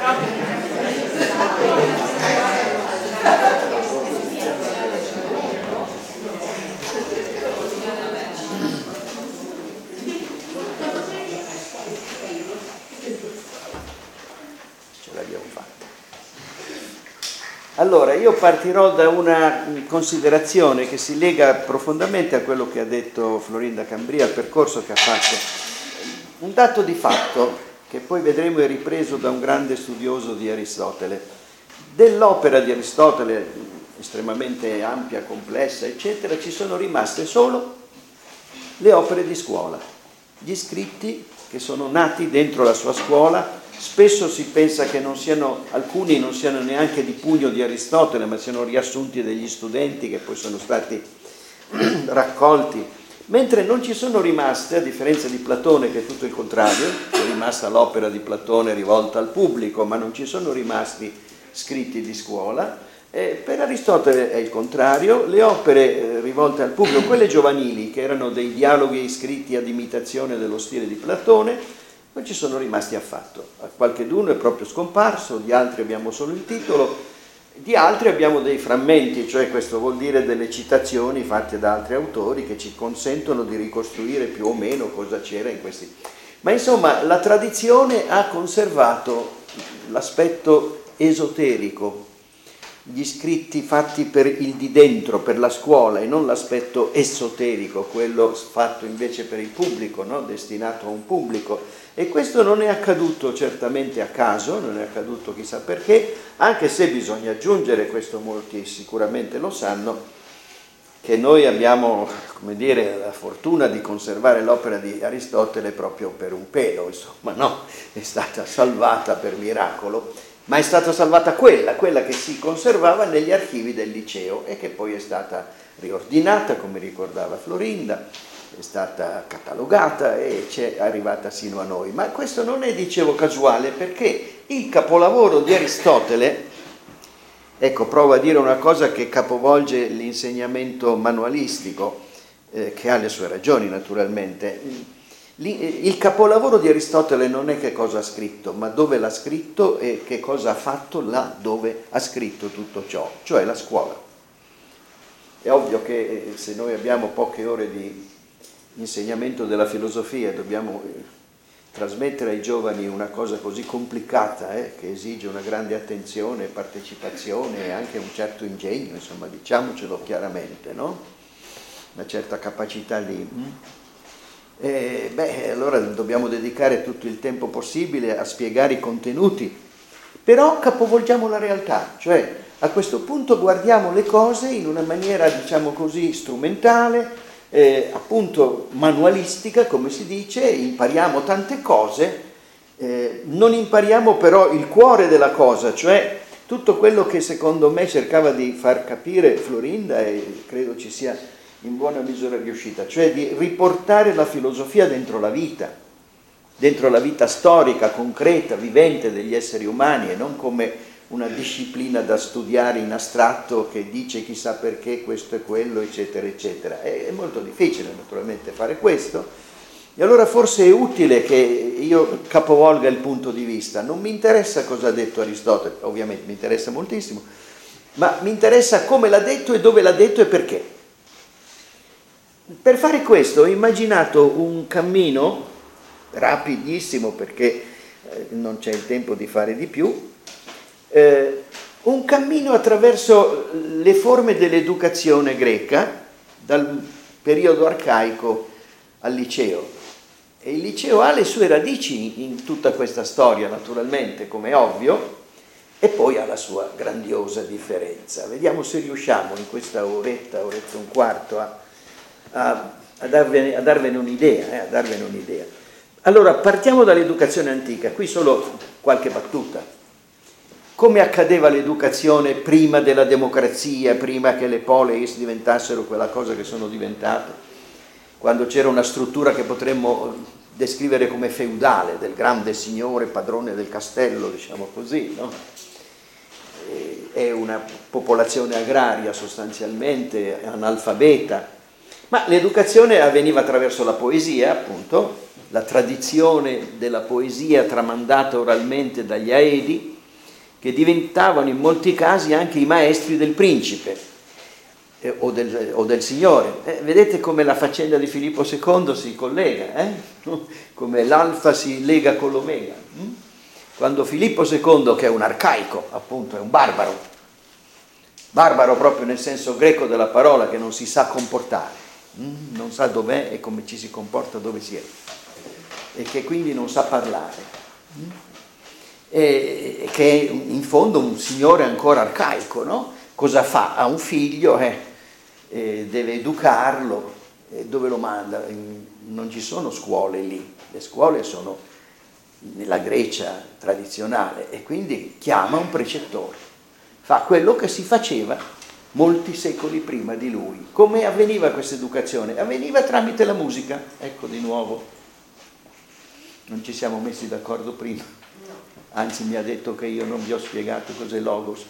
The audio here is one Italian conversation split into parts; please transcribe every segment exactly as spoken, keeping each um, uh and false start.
Allora, io partirò da una considerazione che si lega profondamente a quello che ha detto Florinda Cambria, al percorso che ha fatto. Un dato di fatto, che poi vedremo è ripreso da un grande studioso di Aristotele. Dell'opera di Aristotele, estremamente ampia, complessa, eccetera, ci sono rimaste solo le opere di scuola, gli scritti che sono nati dentro la sua scuola. Spesso si pensa che non siano, alcuni non siano neanche di pugno di Aristotele, ma siano riassunti degli studenti che poi sono stati raccolti, mentre non ci sono rimaste, a differenza di Platone che è tutto il contrario, è rimasta l'opera di Platone rivolta al pubblico, ma non ci sono rimasti scritti di scuola. Eh, per Aristotele è il contrario, le opere eh, rivolte al pubblico, quelle giovanili, che erano dei dialoghi scritti ad imitazione dello stile di Platone, non ci sono rimasti affatto. A qualcheduno è proprio scomparso, di altri abbiamo solo il titolo, di altri abbiamo dei frammenti, cioè questo vuol dire delle citazioni fatte da altri autori che ci consentono di ricostruire più o meno cosa c'era in questi. Ma insomma, la tradizione ha conservato l'aspetto esoterico, gli scritti fatti per il di dentro, per la scuola, e non l'aspetto esoterico, quello fatto invece per il pubblico, no? Destinato a un pubblico. E questo non è accaduto certamente a caso, non è accaduto chissà perché, anche se bisogna aggiungere, questo molti sicuramente lo sanno, che noi abbiamo, come dire, la fortuna di conservare l'opera di Aristotele proprio per un pelo, insomma, no? È stata salvata per miracolo, ma è stata salvata quella, quella che si conservava negli archivi del liceo e che poi è stata riordinata, come ricordava Florinda, è stata catalogata e c'è arrivata sino a noi. Ma questo non è, dicevo, casuale, perché il capolavoro di Aristotele, ecco, provo a dire una cosa che capovolge l'insegnamento manualistico, eh, che ha le sue ragioni naturalmente. Il capolavoro di Aristotele non è che cosa ha scritto, ma dove l'ha scritto e che cosa ha fatto là dove ha scritto tutto ciò, cioè la scuola. È ovvio che se noi abbiamo poche ore di insegnamento della filosofia, dobbiamo trasmettere ai giovani una cosa così complicata, eh, che esige una grande attenzione, partecipazione e anche un certo ingegno, insomma, diciamocelo chiaramente, no? Una certa capacità di... Eh, beh, allora dobbiamo dedicare tutto il tempo possibile a spiegare i contenuti, però capovolgiamo la realtà, cioè a questo punto guardiamo le cose in una maniera, diciamo così, strumentale, Eh, appunto manualistica, come si dice, impariamo tante cose, eh, non impariamo però il cuore della cosa, cioè tutto quello che secondo me cercava di far capire Florinda, e credo ci sia in buona misura riuscita, cioè di riportare la filosofia dentro la vita, dentro la vita storica, concreta, vivente degli esseri umani, e non come una disciplina da studiare in astratto che dice chissà perché questo e quello, eccetera, eccetera. È molto difficile naturalmente fare questo, e allora forse è utile che io capovolga il punto di vista. Non mi interessa cosa ha detto Aristotele, ovviamente mi interessa moltissimo, ma mi interessa come l'ha detto e dove l'ha detto e perché. Per fare questo ho immaginato un cammino rapidissimo, perché non c'è il tempo di fare di più, Eh, un cammino attraverso le forme dell'educazione greca, dal periodo arcaico al liceo. E il liceo ha le sue radici in tutta questa storia, naturalmente, come è ovvio, e poi ha la sua grandiosa differenza. Vediamo se riusciamo in questa oretta, oretta e un quarto, a, a, a, darvene, a darvene un'idea, eh, a darvene un'idea. Allora, partiamo dall'educazione antica, qui solo qualche battuta. Come accadeva l'educazione prima della democrazia, prima che le poleis diventassero quella cosa che sono diventate, quando c'era una struttura che potremmo descrivere come feudale, del grande signore padrone del castello, diciamo così, no? È una popolazione agraria sostanzialmente, analfabeta, ma l'educazione avveniva attraverso la poesia, appunto, la tradizione della poesia tramandata oralmente dagli Aedi, che diventavano in molti casi anche i maestri del principe eh, o, del, o del signore. Eh, vedete come la faccenda di Filippo secondo si collega, eh? Come l'alfa si lega con l'omega. Hm? Quando Filippo secondo, che è un arcaico, appunto, è un barbaro, barbaro proprio nel senso greco della parola, che non si sa comportare, hm? Non sa dov'è e come ci si comporta dove si è, e che quindi non sa parlare, hm? E che è in fondo un signore ancora arcaico, no? Cosa fa? Ha un figlio, eh, eh, deve educarlo, eh, dove lo manda? Non ci sono scuole lì, le scuole sono nella Grecia tradizionale, e quindi chiama un precettore, fa quello che si faceva molti secoli prima di lui. Come avveniva questa educazione? Avveniva tramite la musica. Ecco, di nuovo, non ci siamo messi d'accordo prima, anzi mi ha detto che io non vi ho spiegato cos'è logos.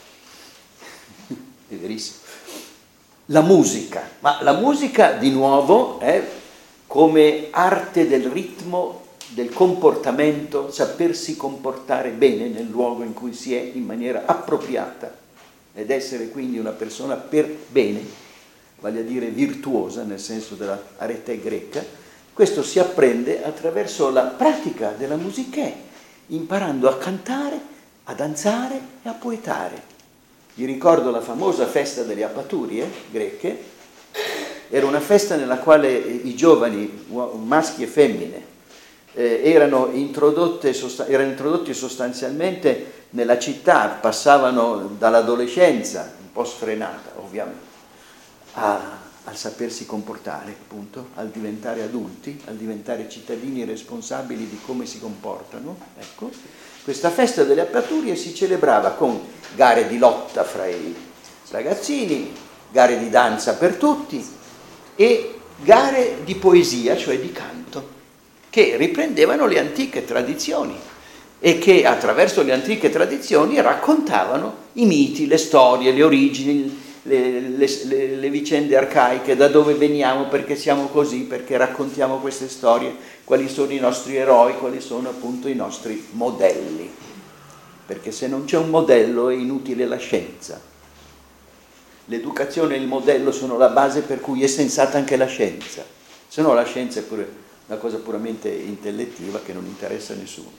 È verissimo. La musica, ma la musica di nuovo è come arte del ritmo, del comportamento, sapersi comportare bene nel luogo in cui si è in maniera appropriata ed essere quindi una persona per bene, vale a dire virtuosa nel senso della arete greca. Questo si apprende attraverso la pratica della musica, imparando a cantare, a danzare e a poetare. Vi ricordo la famosa festa delle Apaturie greche. Era una festa nella quale i giovani, maschi e femmine, eh, erano, introdotte, erano introdotti sostanzialmente nella città, passavano dall'adolescenza, un po' sfrenata ovviamente, a, al sapersi comportare, appunto, al diventare adulti, al diventare cittadini responsabili di come si comportano. Ecco, questa festa delle Apaturie si celebrava con gare di lotta fra i ragazzini, gare di danza per tutti e gare di poesia, cioè di canto, che riprendevano le antiche tradizioni e che attraverso le antiche tradizioni raccontavano i miti, le storie, le origini, le, le, le, le vicende arcaiche, da dove veniamo, perché siamo così, perché raccontiamo queste storie, quali sono i nostri eroi, quali sono appunto i nostri modelli. Perché se non c'è un modello è inutile la scienza. L'educazione e il modello sono la base per cui è sensata anche la scienza, se no la scienza è pure una cosa puramente intellettiva che non interessa a nessuno.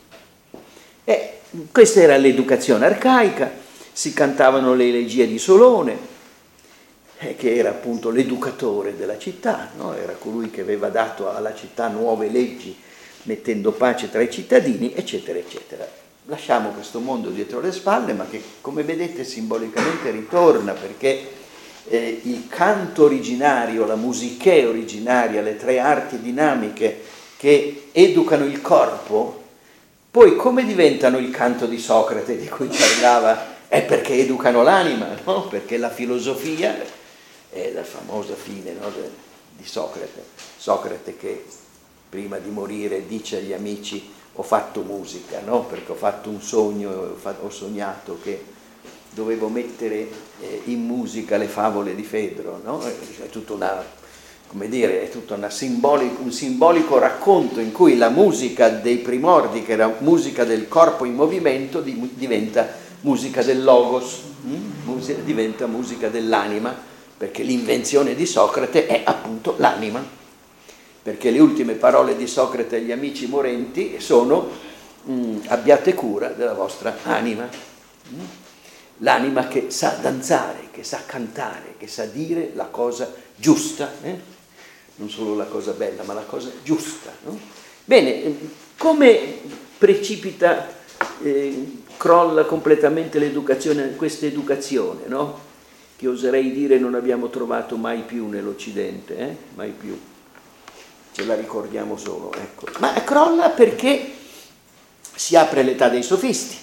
E questa era l'educazione arcaica, si cantavano le elegie di Solone, eh, che era appunto l'educatore della città, no? Era colui che aveva dato alla città nuove leggi, mettendo pace tra i cittadini, eccetera, eccetera. Lasciamo questo mondo dietro le spalle, ma che, come vedete, simbolicamente ritorna, perché eh, il canto originario, la musichè originaria, le tre arti dinamiche che educano il corpo, poi come diventano il canto di Socrate di cui parlava? È perché educano l'anima, no? Perché la filosofia è la famosa fine, no, di Socrate. Socrate che prima di morire dice agli amici: ho fatto musica, no? Perché ho fatto un sogno, ho sognato che dovevo mettere eh, in musica le favole di Fedro, no? È tutta una, come dire, è tutto una simbolico, un simbolico racconto in cui la musica dei primordi, che era musica del corpo in movimento, di, diventa musica del logos, hm? musica, diventa musica dell'anima, perché l'invenzione di Socrate è appunto l'anima, perché le ultime parole di Socrate agli amici morenti sono mh, abbiate cura della vostra anima, mh? L'anima che sa danzare, che sa cantare, che sa dire la cosa giusta, eh? Non solo la cosa bella, ma la cosa giusta, no? Bene, come precipita, eh, crolla completamente l'educazione, questa educazione, no? Che oserei dire non abbiamo trovato mai più nell'Occidente, eh? Mai più. Ce la ricordiamo solo, ecco. Ma crolla perché si apre l'età dei sofisti,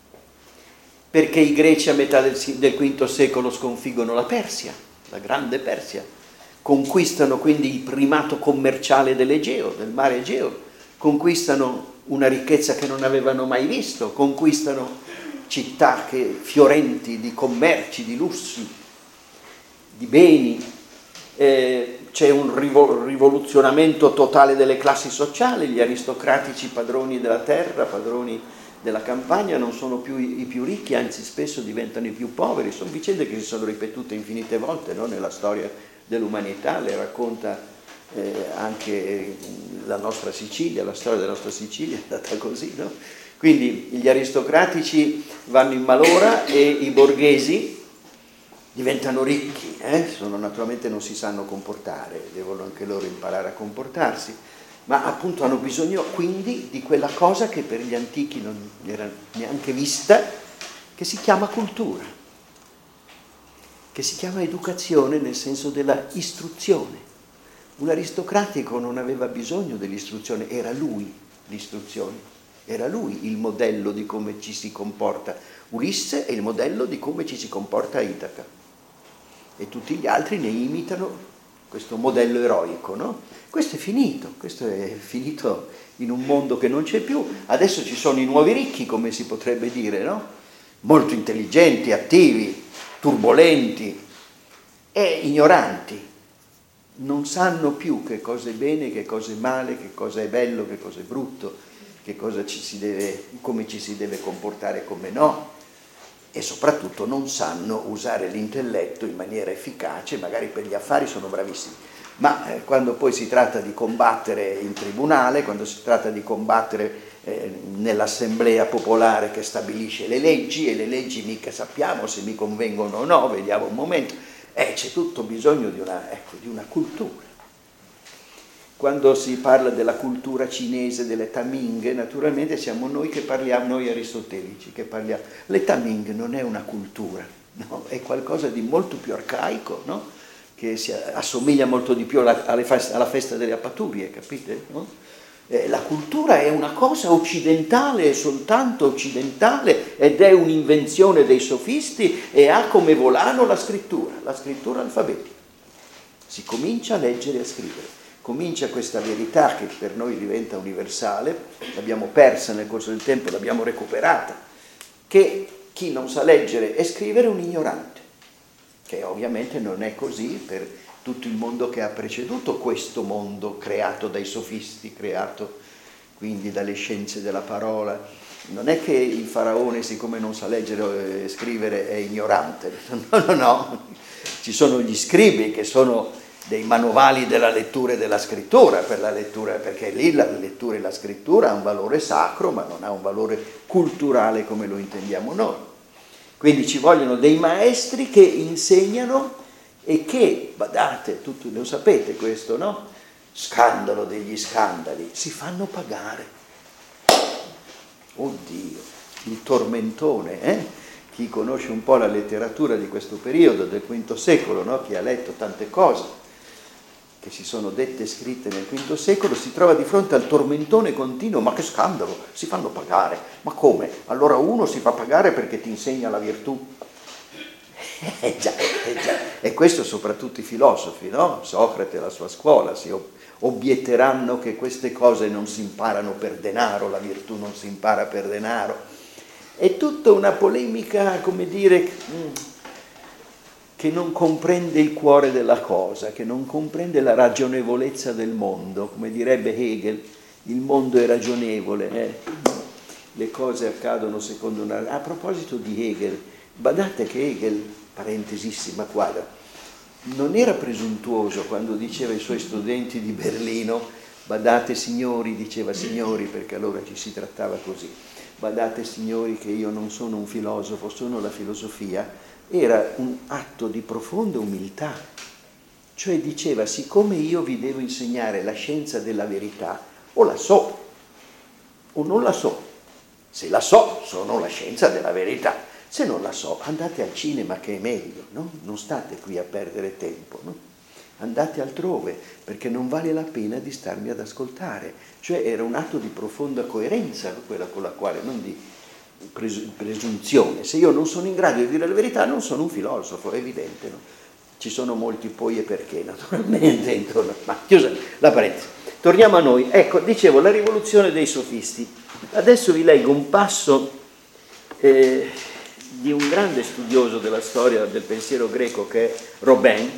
perché i greci a metà del, del quinto secolo sconfiggono la Persia, la grande Persia, conquistano quindi il primato commerciale dell'Egeo, del mare Egeo, conquistano una ricchezza che non avevano mai visto, conquistano città che, fiorenti di commerci, di lussi, di beni, eh, c'è un rivoluzionamento totale delle classi sociali, gli aristocratici padroni della terra, padroni della campagna non sono più i, i più ricchi, anzi spesso diventano i più poveri. Sono vicende che si sono ripetute infinite volte, no? Nella storia dell'umanità, le racconta eh, anche la nostra Sicilia, la storia della nostra Sicilia è andata così, no? Quindi gli aristocratici vanno in malora e i borghesi diventano ricchi, eh? Sono, naturalmente non si sanno comportare, devono anche loro imparare a comportarsi, ma appunto hanno bisogno quindi di quella cosa che per gli antichi non era neanche vista, che si chiama cultura, che si chiama educazione nel senso della istruzione. Un aristocratico non aveva bisogno dell'istruzione, era lui l'istruzione, era lui il modello di come ci si comporta. Ulisse è il modello di come ci si comporta a Itaca e tutti gli altri ne imitano questo modello eroico, no? Questo è finito, questo è finito in un mondo che non c'è più. Adesso ci sono i nuovi ricchi, come si potrebbe dire, no? Molto intelligenti, attivi, turbolenti e ignoranti. Non sanno più che cosa è bene, che cosa è male, che cosa è bello, che cosa è brutto, che cosa ci si deve, come ci si deve comportare, come no. E soprattutto non sanno usare l'intelletto in maniera efficace, magari per gli affari sono bravissimi, ma eh, quando poi si tratta di combattere in tribunale, quando si tratta di combattere eh, nell'assemblea popolare che stabilisce le leggi, e le leggi mica sappiamo se mi convengono o no, vediamo un momento, eh, c'è tutto bisogno di una, ecco, di una cultura. Quando si parla della cultura cinese, delle Taming, naturalmente siamo noi che parliamo, noi aristotelici che parliamo. Le Taming non è una cultura, no? È qualcosa di molto più arcaico, no? Che si assomiglia molto di più alla, alla festa delle Apaturie, capite? No? Eh, la cultura è una cosa occidentale, soltanto occidentale, ed è un'invenzione dei sofisti e ha come volano la scrittura, la scrittura alfabetica. Si comincia a leggere e a scrivere. Comincia questa verità che per noi diventa universale, l'abbiamo persa nel corso del tempo, l'abbiamo recuperata, che chi non sa leggere e scrivere è un ignorante, che ovviamente non è così per tutto il mondo che ha preceduto questo mondo creato dai sofisti, creato quindi dalle scienze della parola. Non è che il faraone, siccome non sa leggere e scrivere, è ignorante, no, no, no, ci sono gli scribi che sono dei manuali della lettura e della scrittura, per la lettura, perché lì la lettura e la scrittura ha un valore sacro, ma non ha un valore culturale come lo intendiamo noi. Quindi ci vogliono dei maestri che insegnano e che, badate, tutti lo sapete questo, no? Scandalo degli scandali, si fanno pagare. Oddio, il tormentone, eh? Chi conosce un po' la letteratura di questo periodo, del quinto secolo, no? Chi ha letto tante cose che si sono dette e scritte nel quinto secolo, si trova di fronte al tormentone continuo. Ma che scandalo, si fanno pagare, ma come? Allora uno si fa pagare perché ti insegna la virtù? Eh già, eh già. E questo soprattutto i filosofi, no? Socrate e la sua scuola si obietteranno che queste cose non si imparano per denaro, la virtù non si impara per denaro. È tutta una polemica, come dire, che non comprende il cuore della cosa, che non comprende la ragionevolezza del mondo. Come direbbe Hegel, il mondo è ragionevole, eh? Le cose accadono secondo una... A proposito di Hegel, badate che Hegel, parentesissima quadra, non era presuntuoso quando diceva ai suoi studenti di Berlino, badate signori, diceva signori perché allora ci si trattava così, badate signori che io non sono un filosofo, sono la filosofia. Era un atto di profonda umiltà, cioè diceva, siccome io vi devo insegnare la scienza della verità, o la so o non la so. Se la so, sono la scienza della verità. Se non la so, andate al cinema che è meglio, no? Non state qui a perdere tempo, no? Andate altrove, perché non vale la pena di starmi ad ascoltare. Cioè era un atto di profonda coerenza, quella con la quale, non di presunzione. Se io non sono in grado di dire la verità, non sono un filosofo, è evidente, no? Ci sono molti poi e perché, naturalmente, intorno. Ma chiusa la parentesi. Torniamo a noi. Ecco, dicevo, la rivoluzione dei sofisti. Adesso vi leggo un passo eh, di un grande studioso della storia del pensiero greco che è Robin,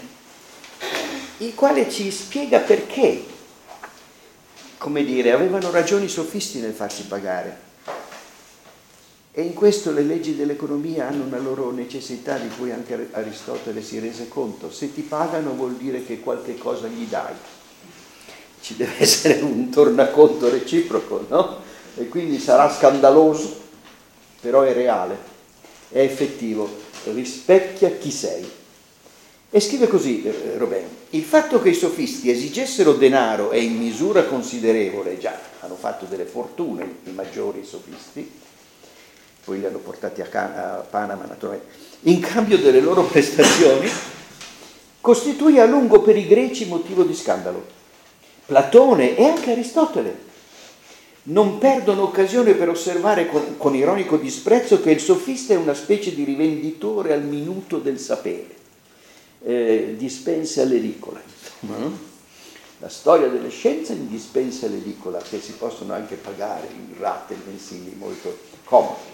il quale ci spiega perché, come dire, avevano ragioni i sofisti nel farsi pagare. E in questo le leggi dell'economia hanno una loro necessità di cui anche Aristotele si rese conto. Se ti pagano vuol dire che qualche cosa gli dai. Ci deve essere un tornaconto reciproco, no? E quindi sarà scandaloso, però è reale, è effettivo, rispecchia chi sei. E scrive così eh, Robin: il fatto che i sofisti esigessero denaro e in misura considerevole, già hanno fatto delle fortune i maggiori sofisti, poi li hanno portati a, Can- a Panama naturalmente, in cambio delle loro prestazioni, costituì a lungo per i greci motivo di scandalo. Platone e anche Aristotele non perdono occasione per osservare con, con ironico disprezzo che il sofista è una specie di rivenditore al minuto del sapere, eh, dispensa all'edicola, insomma, no? La storia delle scienze in dispensa all'edicola, che si possono anche pagare in rate mensili molto comode.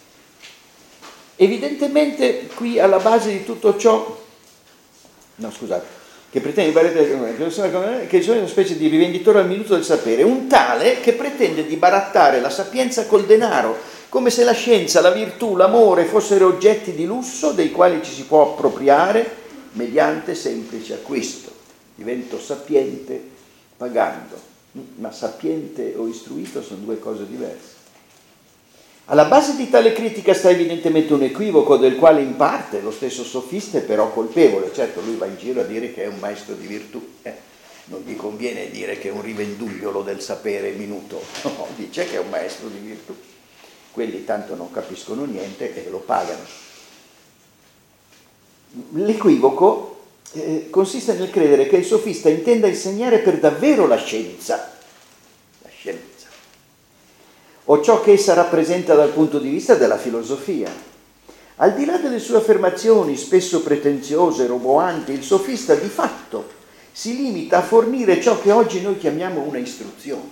Evidentemente qui alla base di tutto ciò, no scusate, che pretende che sono una specie di rivenditore al minuto del sapere, un tale che pretende di barattare la sapienza col denaro, come se la scienza, la virtù, l'amore fossero oggetti di lusso dei quali ci si può appropriare mediante semplice acquisto. Divento sapiente pagando, ma sapiente o istruito sono due cose diverse. Alla base di tale critica sta evidentemente un equivoco del quale in parte lo stesso sofista è però colpevole. Certo, lui va in giro a dire che è un maestro di virtù, eh. Non gli conviene dire che è un rivendugliolo del sapere minuto, no, dice che è un maestro di virtù. Quelli tanto non capiscono niente e lo pagano. L'equivoco eh, consiste nel credere che il sofista intenda insegnare per davvero la scienza, la scienza, o ciò che essa rappresenta dal punto di vista della filosofia. Al di là delle sue affermazioni, spesso pretenziose e roboanti, il sofista di fatto si limita a fornire ciò che oggi noi chiamiamo una istruzione.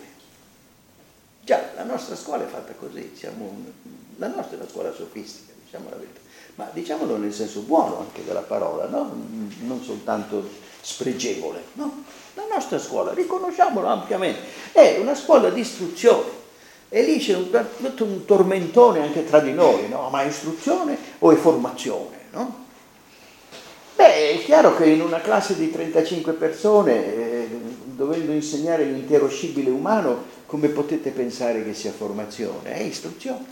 Già, la nostra scuola è fatta così, siamo un, la nostra è una scuola sofistica, diciamo la verità, ma diciamolo nel senso buono anche della parola, no? Non soltanto spregevole, no? La nostra scuola, riconosciamolo ampiamente, è una scuola di istruzione. E lì c'è un, tutto un tormentone anche tra di noi, no? Ma è istruzione o è formazione, no? Beh, è chiaro che in una classe di trentacinque persone, eh, dovendo insegnare l'intero scibile umano, come potete pensare che sia formazione? È istruzione.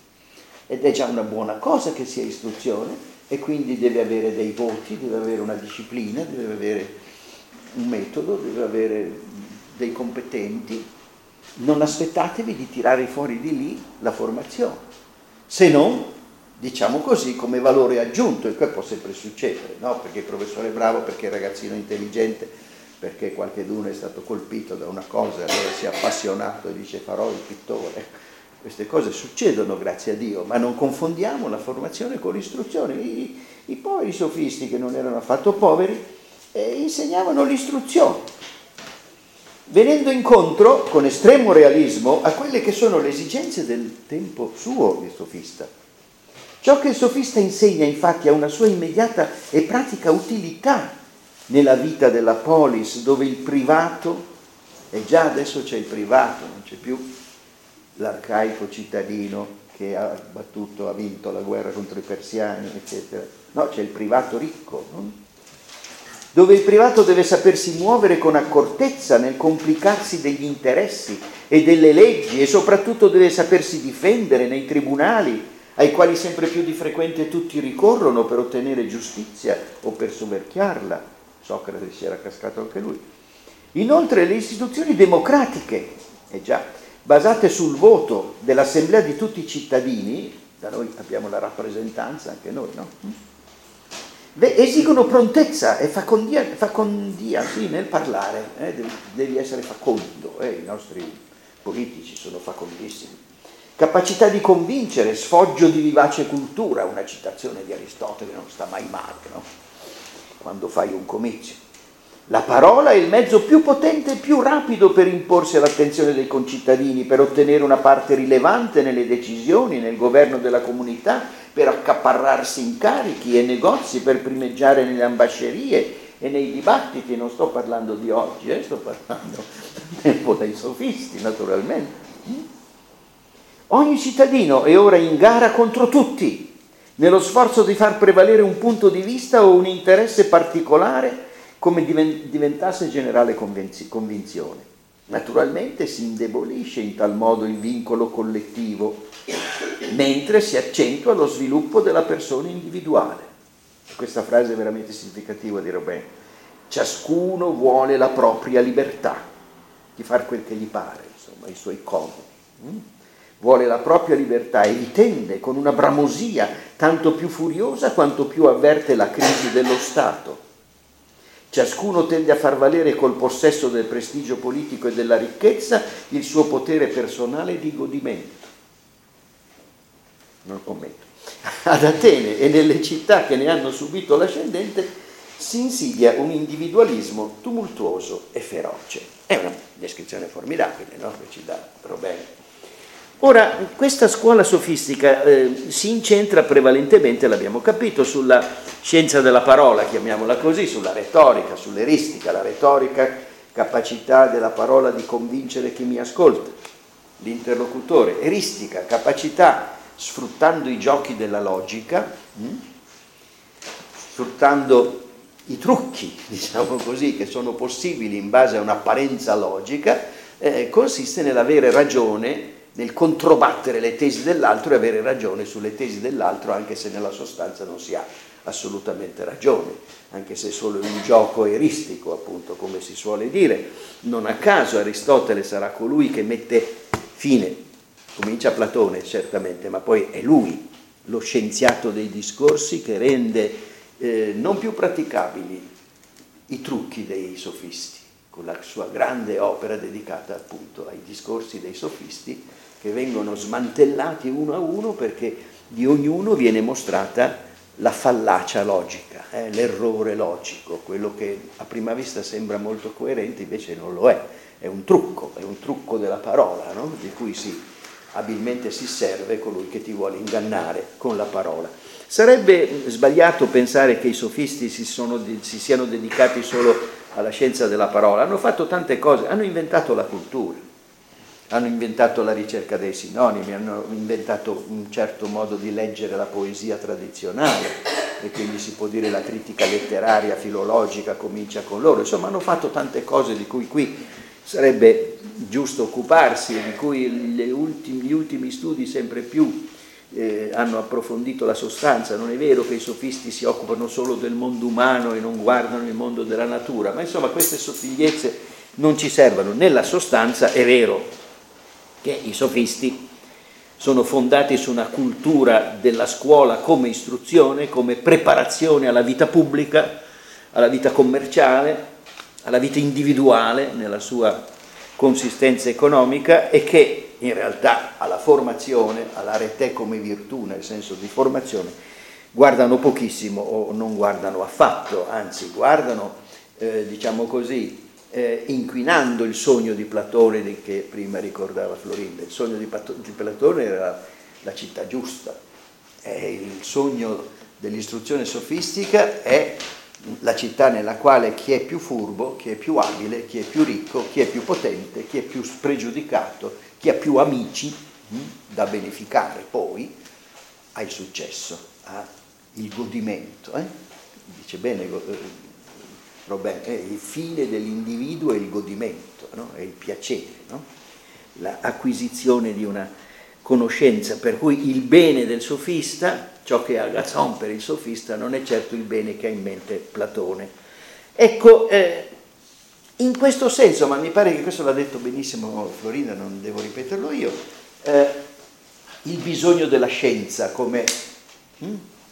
Ed è già una buona cosa che sia istruzione, e quindi deve avere dei voti, deve avere una disciplina, deve avere un metodo, deve avere dei competenti. Non aspettatevi di tirare fuori di lì la formazione, se non, diciamo così, come valore aggiunto, e qua può sempre succedere, no? Perché il professore è bravo, perché il ragazzino è intelligente, perché qualcheduno è stato colpito da una cosa e allora si è appassionato e dice farò il pittore. Queste cose succedono, grazie a Dio, ma non confondiamo la formazione con l'istruzione. I, i poveri sofisti, che non erano affatto poveri, eh, insegnavano l'istruzione, venendo incontro con estremo realismo a quelle che sono le esigenze del tempo suo del sofista. Ciò che il sofista insegna infatti ha una sua immediata e pratica utilità nella vita della polis, dove il privato, e già adesso c'è il privato, non c'è più l'arcaico cittadino che ha battuto, ha vinto la guerra contro i persiani, eccetera. No, c'è il privato ricco, no? Dove il privato deve sapersi muovere con accortezza nel complicarsi degli interessi e delle leggi, e soprattutto deve sapersi difendere nei tribunali, ai quali sempre più di frequente tutti ricorrono per ottenere giustizia o per soverchiarla. Socrate si era cascato anche lui. Inoltre le istituzioni democratiche, eh già, basate sul voto dell'assemblea di tutti i cittadini, da noi abbiamo la rappresentanza anche noi, no? Esigono prontezza e facondia, facondia sì, nel parlare, eh, devi, devi essere facondo, eh, i nostri politici sono facondissimi. Capacità di convincere, sfoggio di vivace cultura, una citazione di Aristotele non sta mai male, no? Quando fai un comizio. La parola è il mezzo più potente e più rapido per imporsi all'attenzione dei concittadini, per ottenere una parte rilevante nelle decisioni, nel governo della comunità, per accaparrarsi incarichi e negozi, per primeggiare nelle ambascerie e nei dibattiti. Non sto parlando di oggi, eh, sto parlando del tempo dei sofisti, naturalmente. Ogni cittadino è ora in gara contro tutti, nello sforzo di far prevalere un punto di vista o un interesse particolare come diventasse generale convinzione. Naturalmente si indebolisce in tal modo il vincolo collettivo, mentre si accentua lo sviluppo della persona individuale. Questa frase è veramente significativa di Robin. Ciascuno vuole la propria libertà, di far quel che gli pare, insomma, i suoi comodi. Mm? Vuole la propria libertà e vi tende con una bramosia tanto più furiosa quanto più avverte la crisi dello Stato. Ciascuno tende a far valere col possesso del prestigio politico e della ricchezza il suo potere personale di godimento. Non commento. Ad Atene e nelle città che ne hanno subito l'ascendente si insidia un individualismo tumultuoso e feroce. È una descrizione formidabile, no? Che ci dà Robin. Ora, questa scuola sofistica eh, si incentra prevalentemente, l'abbiamo capito, sulla scienza della parola, chiamiamola così, sulla retorica, sull'eristica. La retorica, capacità della parola di convincere chi mi ascolta, l'interlocutore. Eristica, capacità, sfruttando i giochi della logica, mh? sfruttando i trucchi, diciamo così, che sono possibili in base a un'apparenza logica, eh, consiste nell'avere ragione, nel controbattere le tesi dell'altro e avere ragione sulle tesi dell'altro, anche se nella sostanza non si ha assolutamente ragione, anche se è solo un gioco eristico, appunto, come si suole dire. Non a caso Aristotele sarà colui che mette fine, comincia Platone certamente, ma poi è lui, lo scienziato dei discorsi, che rende eh, non più praticabili i trucchi dei sofisti, con la sua grande opera dedicata appunto ai discorsi dei sofisti, che vengono smantellati uno a uno perché di ognuno viene mostrata la fallacia logica, eh, l'errore logico, quello che a prima vista sembra molto coerente invece non lo è, è un trucco, è un trucco della parola, no? Di cui si, abilmente si serve colui che ti vuole ingannare con la parola. Sarebbe sbagliato pensare che i sofisti si, sono, si siano dedicati solo alla scienza della parola, hanno fatto tante cose, hanno inventato la cultura, hanno inventato la ricerca dei sinonimi, hanno inventato un certo modo di leggere la poesia tradizionale e quindi si può dire la critica letteraria, filologica comincia con loro, insomma hanno fatto tante cose di cui qui sarebbe giusto occuparsi e di cui le ultimi, gli ultimi studi sempre più eh, hanno approfondito la sostanza. Non è vero che i sofisti si occupano solo del mondo umano e non guardano il mondo della natura, ma insomma queste sottigliezze non ci servono. Nella sostanza è vero che i sofisti sono fondati su una cultura della scuola come istruzione, come preparazione alla vita pubblica, alla vita commerciale, alla vita individuale nella sua consistenza economica, e che in realtà alla formazione, all'arete come virtù nel senso di formazione, guardano pochissimo o non guardano affatto, anzi guardano, eh, diciamo così, Eh, inquinando il sogno di Platone di che prima ricordava Florinda. Il sogno di, Pato, di Platone era la, la città giusta, eh, il sogno dell'istruzione sofistica è la città nella quale chi è più furbo, chi è più abile, chi è più ricco, chi è più potente, chi è più spregiudicato, chi ha più amici mh, da beneficare poi ha il successo, ha il godimento. Eh? Dice bene Robin, eh, il fine dell'individuo è il godimento, no? È il piacere, no? L'acquisizione di una conoscenza, per cui il bene del sofista, ciò che ha ragione per il sofista, non è certo il bene che ha in mente Platone. Ecco, eh, in questo senso, ma mi pare che questo l'ha detto benissimo Florinda, non devo ripeterlo io, eh, il bisogno della scienza come hm?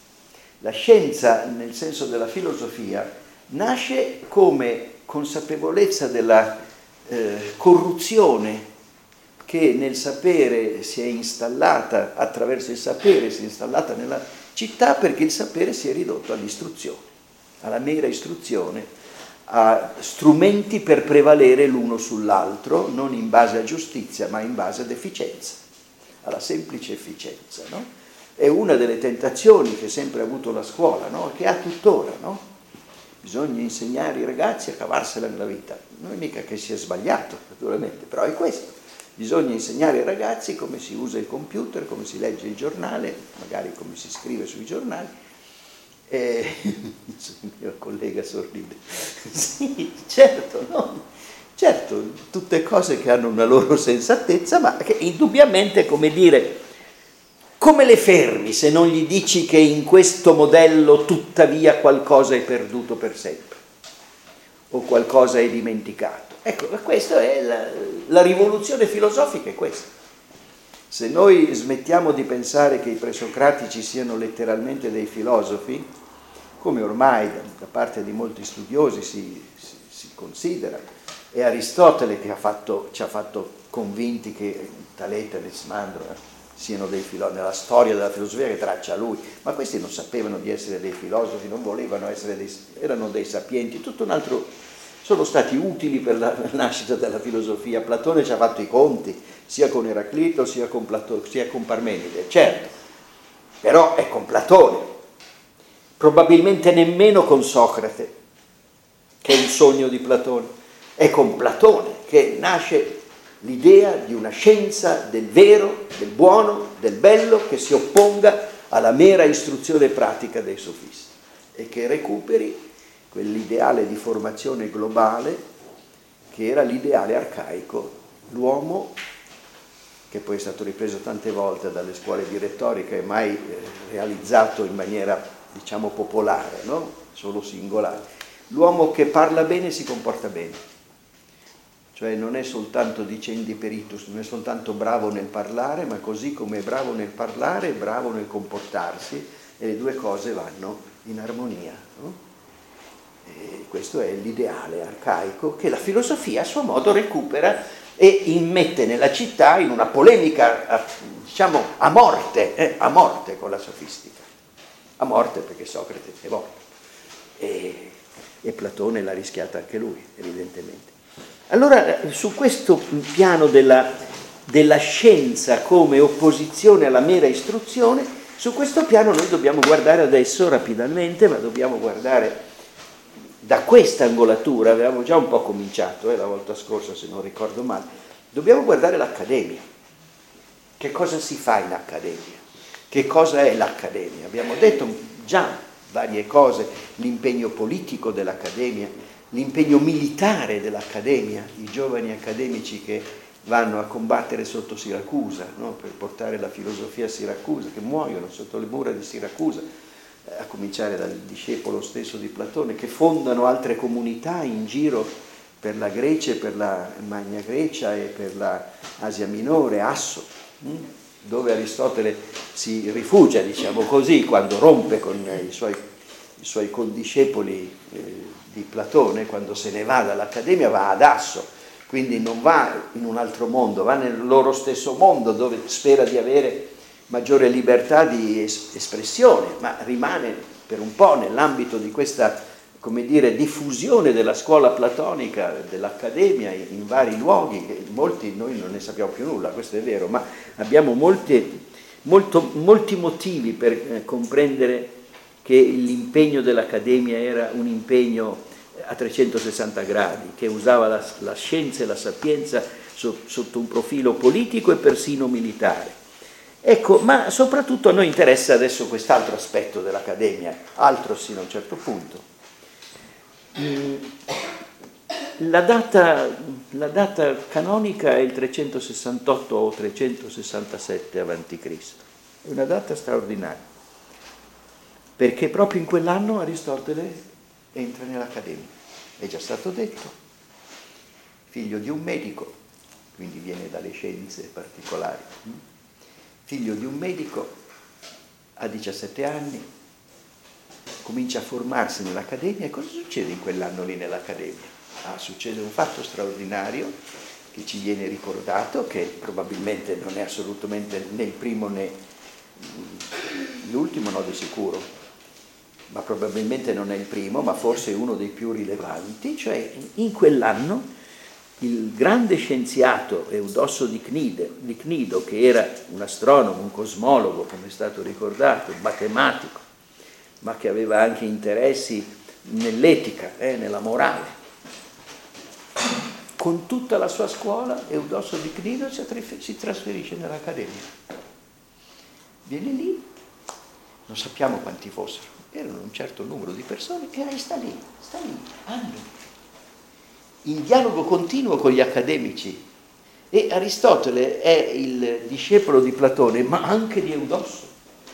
la scienza nel senso della filosofia nasce come consapevolezza della eh, corruzione che nel sapere si è installata, attraverso il sapere si è installata nella città, perché il sapere si è ridotto all'istruzione, alla mera istruzione, a strumenti per prevalere l'uno sull'altro, non in base a giustizia ma in base ad efficienza, alla semplice efficienza, no? È una delle tentazioni che sempre ha avuto la scuola, no? Che ha tuttora, no? Bisogna insegnare ai ragazzi a cavarsela nella vita. Non è mica che sia sbagliato, naturalmente, però è questo. Bisogna insegnare ai ragazzi come si usa il computer, come si legge il giornale, magari come si scrive sui giornali. E il mio collega sorride. Sì, certo, no? Certo, tutte cose che hanno una loro sensatezza, ma che indubbiamente, come dire, come le fermi se non gli dici che in questo modello tuttavia qualcosa è perduto per sempre o qualcosa è dimenticato? Ecco, questa è la, la rivoluzione filosofica, è questa. Se noi smettiamo di pensare che i presocratici siano letteralmente dei filosofi, come ormai da, da parte di molti studiosi si, si, si considera, è Aristotele che ha fatto, ci ha fatto convinti che Talete e Anaximandro eh, siano dei filosofi, nella storia della filosofia che traccia lui, ma questi non sapevano di essere dei filosofi, non volevano essere dei, erano dei sapienti, tutto un altro. Sono stati utili per la nascita della filosofia. Platone ci ha fatto i conti, sia con Eraclito, sia con, Platone, sia con Parmenide, certo, però è con Platone, probabilmente nemmeno con Socrate, che è il sogno di Platone, è con Platone che nasce l'idea di una scienza del vero, del buono, del bello, che si opponga alla mera istruzione pratica dei sofisti e che recuperi quell'ideale di formazione globale che era l'ideale arcaico, l'uomo, che poi è stato ripreso tante volte dalle scuole di retorica e mai eh, realizzato in maniera, diciamo, popolare, no? Solo singolare. L'uomo che parla bene si comporta bene, cioè non è soltanto dicendi peritus, non è soltanto bravo nel parlare, ma così come è bravo nel parlare, è bravo nel comportarsi, e le due cose vanno in armonia, no? E questo è l'ideale arcaico che la filosofia a suo modo recupera e immette nella città in una polemica, diciamo, a morte, eh, a morte con la sofistica. A morte perché Socrate è morto e, e Platone l'ha rischiata anche lui, evidentemente. Allora, su questo piano della, della scienza come opposizione alla mera istruzione, su questo piano noi dobbiamo guardare adesso rapidamente, ma dobbiamo guardare da questa angolatura, avevamo già un po' cominciato eh, la volta scorsa se non ricordo male, dobbiamo guardare l'accademia. Che cosa si fa in accademia? Che cosa è l'accademia? Abbiamo detto già varie cose, l'impegno politico dell'accademia, l'impegno militare dell'accademia, i giovani accademici che vanno a combattere sotto Siracusa, no? Per portare la filosofia a Siracusa, che muoiono sotto le mura di Siracusa, a cominciare dal discepolo stesso di Platone, che fondano altre comunità in giro per la Grecia e per la Magna Grecia e per la Asia Minore, Asso, dove Aristotele si rifugia, diciamo così, quando rompe con i suoi, i suoi condiscepoli eh, di Platone, quando se ne va dall'Accademia va ad Asso, quindi non va in un altro mondo, va nel loro stesso mondo dove spera di avere maggiore libertà di espressione, ma rimane per un po' nell'ambito di questa, come dire, diffusione della scuola platonica, dell'accademia in vari luoghi. Molti noi non ne sappiamo più nulla, questo è vero, ma abbiamo molti, molto, molti motivi per eh, comprendere che l'impegno dell'accademia era un impegno a trecentosessanta gradi, che usava la, la scienza e la sapienza so, sotto un profilo politico e persino militare. Ecco, ma soprattutto a noi interessa adesso quest'altro aspetto dell'accademia, altro sino a un certo punto. La data, la data canonica è il trecentosessantotto o trecentosessantasette avanti Cristo. È una data straordinaria, perché proprio in quell'anno Aristotele entra nell'accademia. È già stato detto, figlio di un medico, quindi viene dalle scienze particolari. Figlio di un medico, a diciassette anni, comincia a formarsi nell'accademia. E cosa succede in quell'anno lì nell'accademia? Ah, succede un fatto straordinario che ci viene ricordato, che probabilmente non è assolutamente né il primo né l'ultimo, no, di sicuro, ma probabilmente non è il primo, ma forse uno dei più rilevanti, cioè in quell'anno il grande scienziato Eudosso di Cnido, di Cnido, che era un astronomo, un cosmologo, come è stato ricordato, un matematico, ma che aveva anche interessi nell'etica, eh, nella morale, con tutta la sua scuola, Eudosso di Cnido si trasferisce nell'Accademia. Viene lì, non sappiamo quanti fossero, erano un certo numero di persone, e lei sta lì, sta lì, anni, in dialogo continuo con gli accademici. E Aristotele è il discepolo di Platone, ma anche di Eudosso.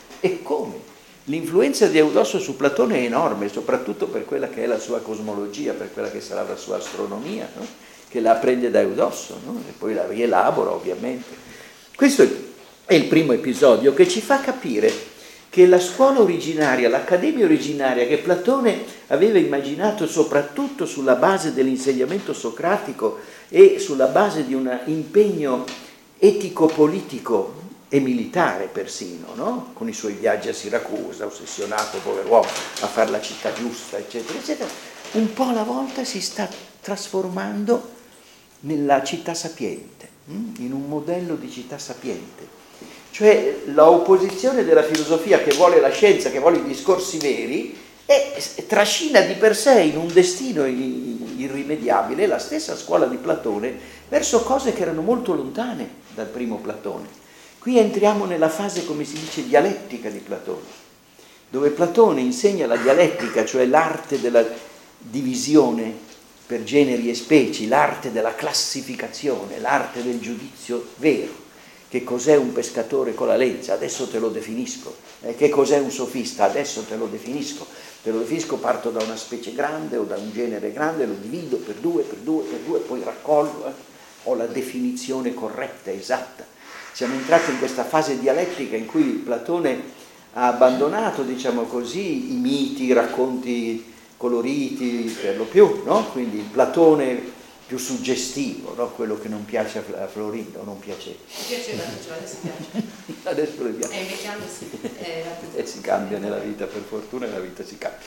E come? L'influenza di Eudosso su Platone è enorme, soprattutto per quella che è la sua cosmologia, per quella che sarà la sua astronomia, no? Che la prende da Eudosso, no? E poi la rielabora, ovviamente. Questo è il primo episodio che ci fa capire che la scuola originaria, l'accademia originaria che Platone aveva immaginato soprattutto sulla base dell'insegnamento socratico e sulla base di un impegno etico-politico e militare persino, no? Con i suoi viaggi a Siracusa, ossessionato, pover'uomo, a fare la città giusta, eccetera, eccetera, un po' alla volta si sta trasformando nella città sapiente, in un modello di città sapiente. Cioè l'opposizione della filosofia che vuole la scienza, che vuole i discorsi veri, e trascina di per sé in un destino irrimediabile la stessa scuola di Platone verso cose che erano molto lontane dal primo Platone. Qui entriamo nella fase, come si dice, dialettica di Platone, dove Platone insegna la dialettica, cioè l'arte della divisione per generi e specie, l'arte della classificazione, l'arte del giudizio vero. Che cos'è un pescatore con la lenza? Adesso te lo definisco. Eh, che cos'è un sofista? Adesso te lo definisco. Te lo definisco, parto da una specie grande o da un genere grande, lo divido per due, per due, per due, poi raccolgo, eh, ho la definizione corretta, esatta. Siamo entrati in questa fase dialettica in cui Platone ha abbandonato, diciamo così, i miti, i racconti coloriti per lo più, no? Quindi il Platone più suggestivo, no? Quello che non piace a Florinda, o non piaceva. Mi piaceva, adesso piace. Adesso le piace. E invece anche sì. Eh, e si cambia nella vita, per fortuna nella vita si cambia.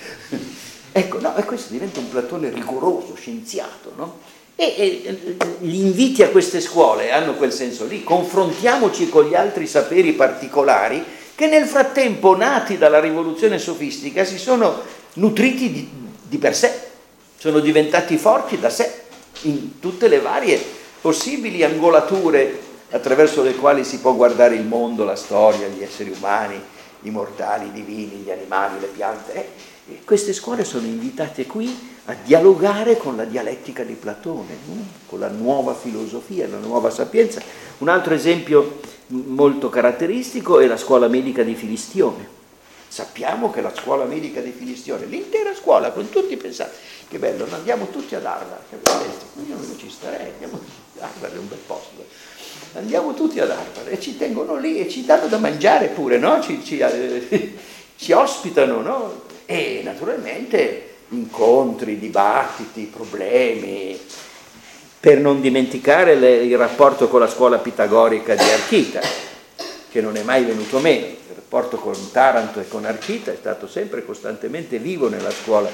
Ecco, no, e questo diventa un Platone rigoroso, scienziato, no? E, e gli inviti a queste scuole hanno quel senso lì, confrontiamoci con gli altri saperi particolari che nel frattempo, nati dalla rivoluzione sofistica, si sono nutriti di, di per sé, sono diventati forti da sé, in tutte le varie possibili angolature attraverso le quali si può guardare il mondo, la storia, gli esseri umani, i mortali, i divini, gli animali, le piante. Eh, queste scuole sono invitate qui a dialogare con la dialettica di Platone, con la nuova filosofia, la nuova sapienza. Un altro esempio molto caratteristico è la scuola medica di Filistione. Sappiamo che la scuola medica di Filistione, l'intera scuola, con tutti pensate, che bello, andiamo tutti ad Harvard, che bello, io non ci starei, andiamo tutti ad Harvard, è un bel posto, andiamo tutti ad Harvard e ci tengono lì e ci danno da mangiare pure, no? Ci, ci, eh, ci ospitano, no? E naturalmente incontri, dibattiti, problemi, per non dimenticare le, il rapporto con la scuola pitagorica di Archita, che non è mai venuto meno. Il rapporto con Taranto e con Archita è stato sempre costantemente vivo nella scuola.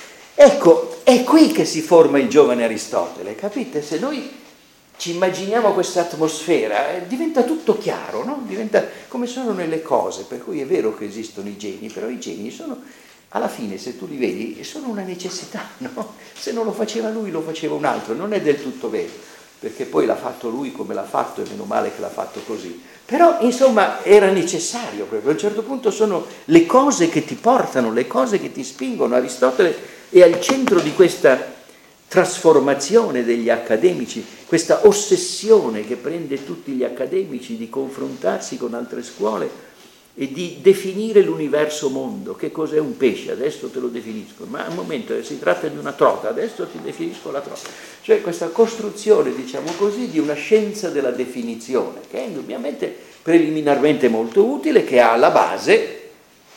Ecco, è qui che si forma il giovane Aristotele, capite? Se noi ci immaginiamo questa atmosfera, eh, diventa tutto chiaro, no? Diventa come sono nelle cose, per cui è vero che esistono i geni, però i geni sono, alla fine, se tu li vedi, sono una necessità, no? Se non lo faceva lui, lo faceva un altro, non è del tutto vero, perché poi l'ha fatto lui come l'ha fatto, e meno male che l'ha fatto così. Però, insomma, era necessario, proprio. A un certo punto sono le cose che ti portano, le cose che ti spingono. Aristotele è al centro di questa trasformazione degli accademici, questa ossessione che prende tutti gli accademici di confrontarsi con altre scuole e di definire l'universo mondo. Che cos'è un pesce? Adesso te lo definisco, ma al momento si tratta di una trota, adesso ti definisco la trota. Cioè questa costruzione, diciamo così, di una scienza della definizione, che è indubbiamente preliminarmente molto utile, che ha alla base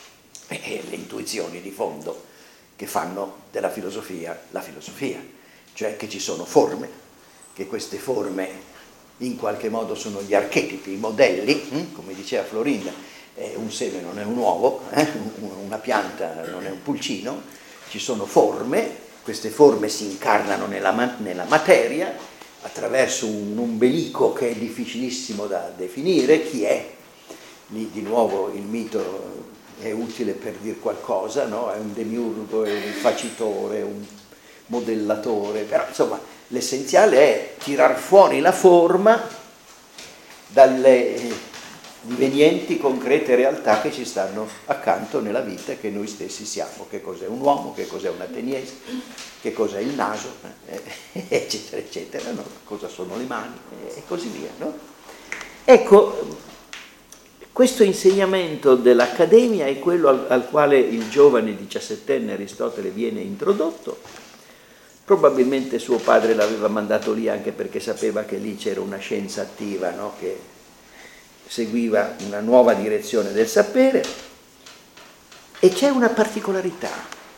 eh, le intuizioni di fondo che fanno della filosofia la filosofia, cioè che ci sono forme, che queste forme in qualche modo sono gli archetipi, i modelli, hm? Come diceva Florinda, eh, un seme non è un uovo, eh? Una pianta non è un pulcino, ci sono forme, queste forme si incarnano nella, nella materia attraverso un ombelico che è difficilissimo da definire, chi è? Lì di nuovo il mito è utile per dire qualcosa, no? È un demiurgo, è un facitore, è un modellatore, però insomma l'essenziale è tirar fuori la forma dalle divenienti concrete realtà che ci stanno accanto nella vita e che noi stessi siamo. Che cos'è un uomo, che cos'è un ateniese, che cos'è il naso, eh, eccetera, eccetera, no? Cosa sono le mani e così via, no? Ecco, questo insegnamento dell'Accademia è quello al, al quale il giovane diciassettenne Aristotele viene introdotto. Probabilmente suo padre l'aveva mandato lì anche perché sapeva che lì c'era una scienza attiva, no? Che seguiva una nuova direzione del sapere. E c'è una particolarità.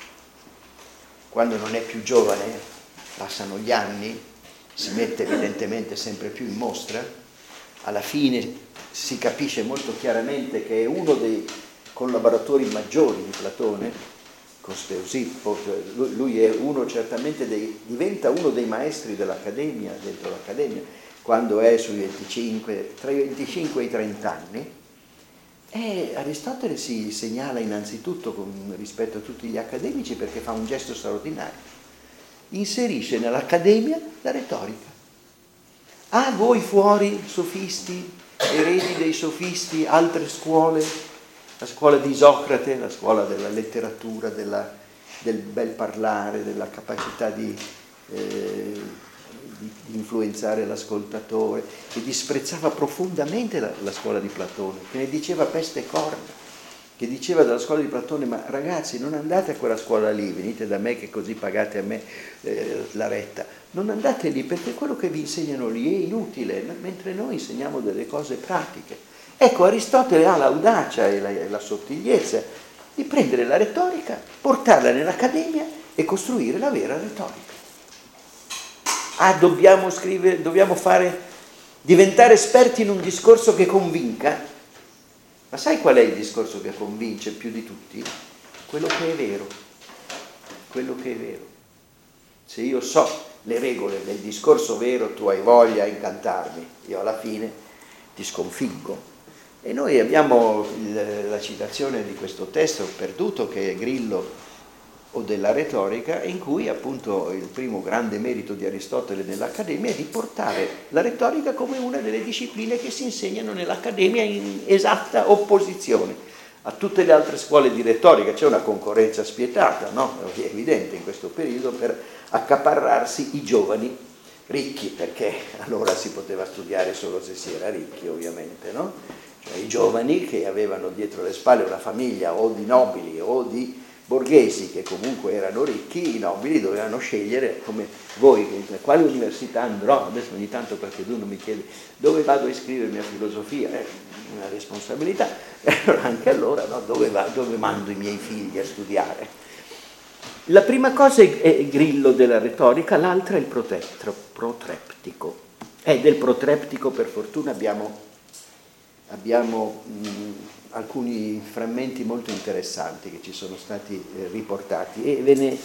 Quando non è più giovane, passano gli anni, si mette evidentemente sempre più in mostra, alla fine si capisce molto chiaramente che è uno dei collaboratori maggiori di Platone, con Speusippos, lui, lui è uno certamente dei, diventa uno dei maestri dell'Accademia, dentro l'Accademia, quando è sui venticinque, tra i venticinque e i trenta anni, e Aristotele si segnala innanzitutto con rispetto a tutti gli accademici perché fa un gesto straordinario, inserisce nell'Accademia la retorica. Ah, voi fuori, sofisti, eredi dei sofisti, altre scuole, la scuola di Isocrate, la scuola della letteratura, della, del bel parlare, della capacità di, eh, di, di influenzare l'ascoltatore, che disprezzava profondamente la, la scuola di Platone, che ne diceva peste e corna, che diceva della scuola di Platone: ma ragazzi, non andate a quella scuola lì, venite da me che così pagate a me eh, la retta, non andate lì perché quello che vi insegnano lì è inutile, mentre noi insegniamo delle cose pratiche. Ecco, Aristotele ha l'audacia e la, e la sottigliezza di prendere la retorica, portarla nell'Accademia e costruire la vera retorica. Ah, dobbiamo scrivere, dobbiamo fare, diventare esperti in un discorso che convinca. Ma sai qual è il discorso che convince più di tutti? Quello che è vero. Quello che è vero. Se io so le regole del discorso vero, tu hai voglia a incantarmi, io alla fine ti sconfiggo. E noi abbiamo il, la citazione di questo testo perduto che è Grillo o della retorica, in cui appunto il primo grande merito di Aristotele nell'Accademia è di portare la retorica come una delle discipline che si insegnano nell'Accademia in esatta opposizione a tutte le altre scuole di retorica. C'è una concorrenza spietata, no? È evidente in questo periodo, per accaparrarsi i giovani ricchi, perché allora si poteva studiare solo se si era ricchi, ovviamente, no? Cioè i giovani che avevano dietro le spalle una famiglia o di nobili o di borghesi che comunque erano ricchi, i nobili dovevano scegliere, come voi, quale università andrò. Adesso ogni tanto qualcuno mi chiede dove vado a iscrivermi a filosofia, è una responsabilità, e allora anche allora, no? dove, va, dove mando i miei figli a studiare? La prima cosa è Grillo della retorica, l'altra è il protreptico. E del protreptico per fortuna abbiamo Abbiamo mh, alcuni frammenti molto interessanti che ci sono stati eh, riportati e ve ne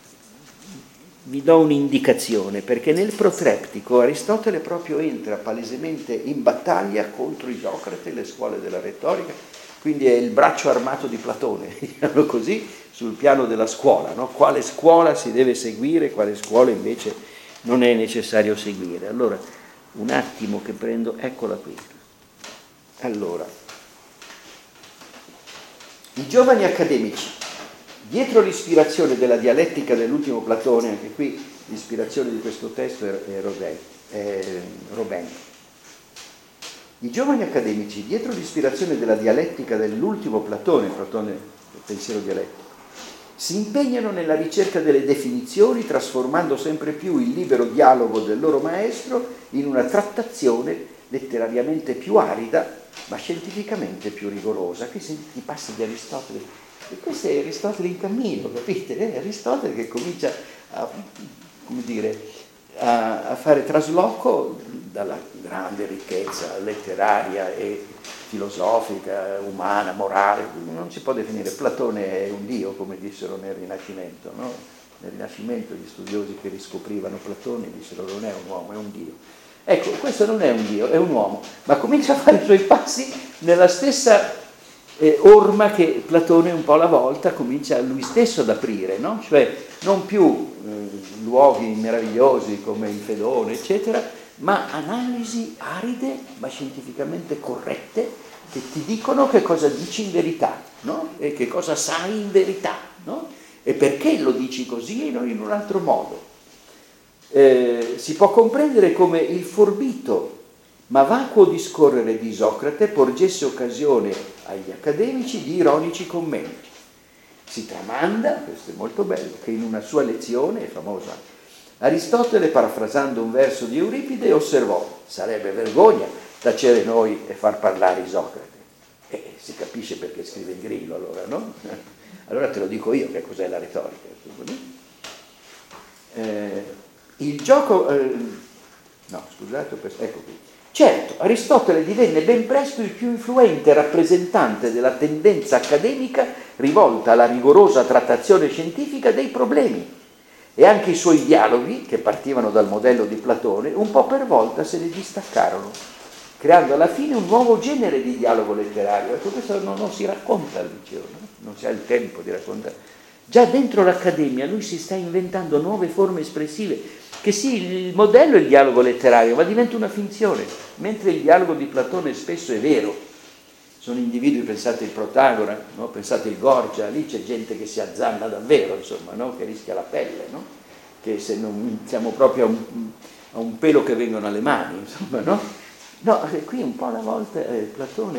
vi do un'indicazione, perché nel protreptico Aristotele proprio entra palesemente in battaglia contro Isocrate e le scuole della retorica, quindi è il braccio armato di Platone, diciamo così, sul piano della scuola, no? Quale scuola si deve seguire, quale scuola invece non è necessario seguire. Allora, un attimo che prendo, eccola qui. Allora, i giovani accademici, dietro l'ispirazione della dialettica dell'ultimo Platone, anche qui l'ispirazione di questo testo è Rodin, è Robin. I giovani accademici, dietro l'ispirazione della dialettica dell'ultimo Platone, Platone del pensiero dialettico, si impegnano nella ricerca delle definizioni, trasformando sempre più il libero dialogo del loro maestro in una trattazione letterariamente più arida, ma scientificamente più rigorosa. Qui sentite i passi di Aristotele, e questo è Aristotele in cammino, capite? È Aristotele che comincia a, come dire, a, a fare trasloco dalla grande ricchezza letteraria e filosofica, umana, morale. Non si può definire Platone è un dio, come dissero nel Rinascimento, no? Nel Rinascimento gli studiosi che riscoprivano Platone dissero non è un uomo, è un dio. Ecco, questo non è un dio, è un uomo, ma comincia a fare i suoi passi nella stessa eh, orma che Platone un po' alla volta comincia lui stesso ad aprire, no? Cioè non più eh, luoghi meravigliosi come il Fedone, eccetera, ma analisi aride ma scientificamente corrette che ti dicono che cosa dici in verità, no? E che cosa sai in verità, no? E perché lo dici così e non in un altro modo. Eh, si può comprendere come il forbito ma vacuo discorrere di Isocrate porgesse occasione agli accademici di ironici commenti. Si tramanda, questo è molto bello, che in una sua lezione, è famosa, Aristotele, parafrasando un verso di Euripide, osservò: sarebbe vergogna tacere noi e far parlare Isocrate. E si capisce perché scrive il Grillo, allora, no? Allora te lo dico io che cos'è la retorica. Eh, il gioco... Eh, no, scusate, ecco qui. Certo, Aristotele divenne ben presto il più influente rappresentante della tendenza accademica rivolta alla rigorosa trattazione scientifica dei problemi, e anche i suoi dialoghi, che partivano dal modello di Platone, un po' per volta se ne distaccarono, creando alla fine un nuovo genere di dialogo letterario. Ecco, questo non, non si racconta al liceo, no? Non si ha il tempo di raccontare. Già dentro l'accademia lui si sta inventando nuove forme espressive, che sì, il modello è il dialogo letterario, ma diventa una finzione, mentre il dialogo di Platone spesso è vero. Sono individui, pensate il Protagora, no? Pensate il Gorgia, lì c'è gente che si azzanna davvero, insomma, no? Che rischia la pelle, no? Che se non siamo proprio a un, a un pelo che vengono alle mani, insomma, no? No, qui un po' alla volta eh, Platone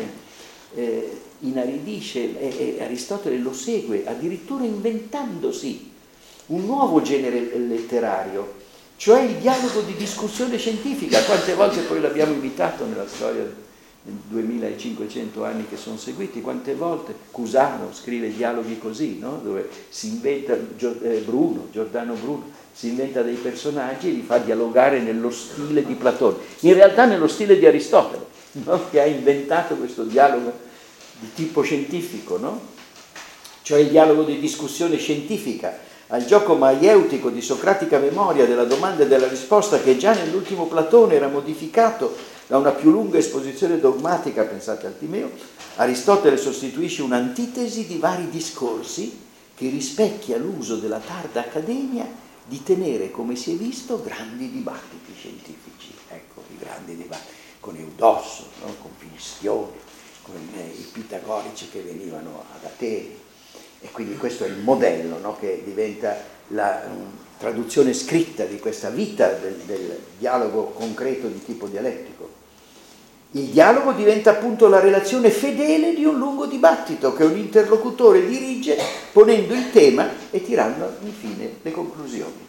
eh, inaridisce e, e Aristotele lo segue, addirittura inventandosi un nuovo genere letterario, cioè il dialogo di discussione scientifica. Quante volte poi l'abbiamo imitato nella storia dei duemilacinquecento anni che sono seguiti, quante volte Cusano scrive dialoghi così, no? Dove si inventa Bruno, Giordano Bruno, si inventa dei personaggi e li fa dialogare nello stile di Platone, in realtà nello stile di Aristotele, no? Che ha inventato questo dialogo di tipo scientifico, no? Cioè il dialogo di discussione scientifica, al gioco maieutico di socratica memoria della domanda e della risposta, che già nell'ultimo Platone era modificato da una più lunga esposizione dogmatica, pensate al Timeo. Aristotele sostituisce un'antitesi di vari discorsi che rispecchia l'uso della tarda accademia di tenere, come si è visto, grandi dibattiti scientifici. Ecco, i grandi dibattiti, con Eudosso, no? Con Finistione, con eh, i pitagorici che venivano ad Atene. E quindi questo è il modello, no? Che diventa la um, traduzione scritta di questa vita del, del dialogo concreto di tipo dialettico. Il dialogo diventa appunto la relazione fedele di un lungo dibattito che un interlocutore dirige ponendo il tema e tirando infine le conclusioni.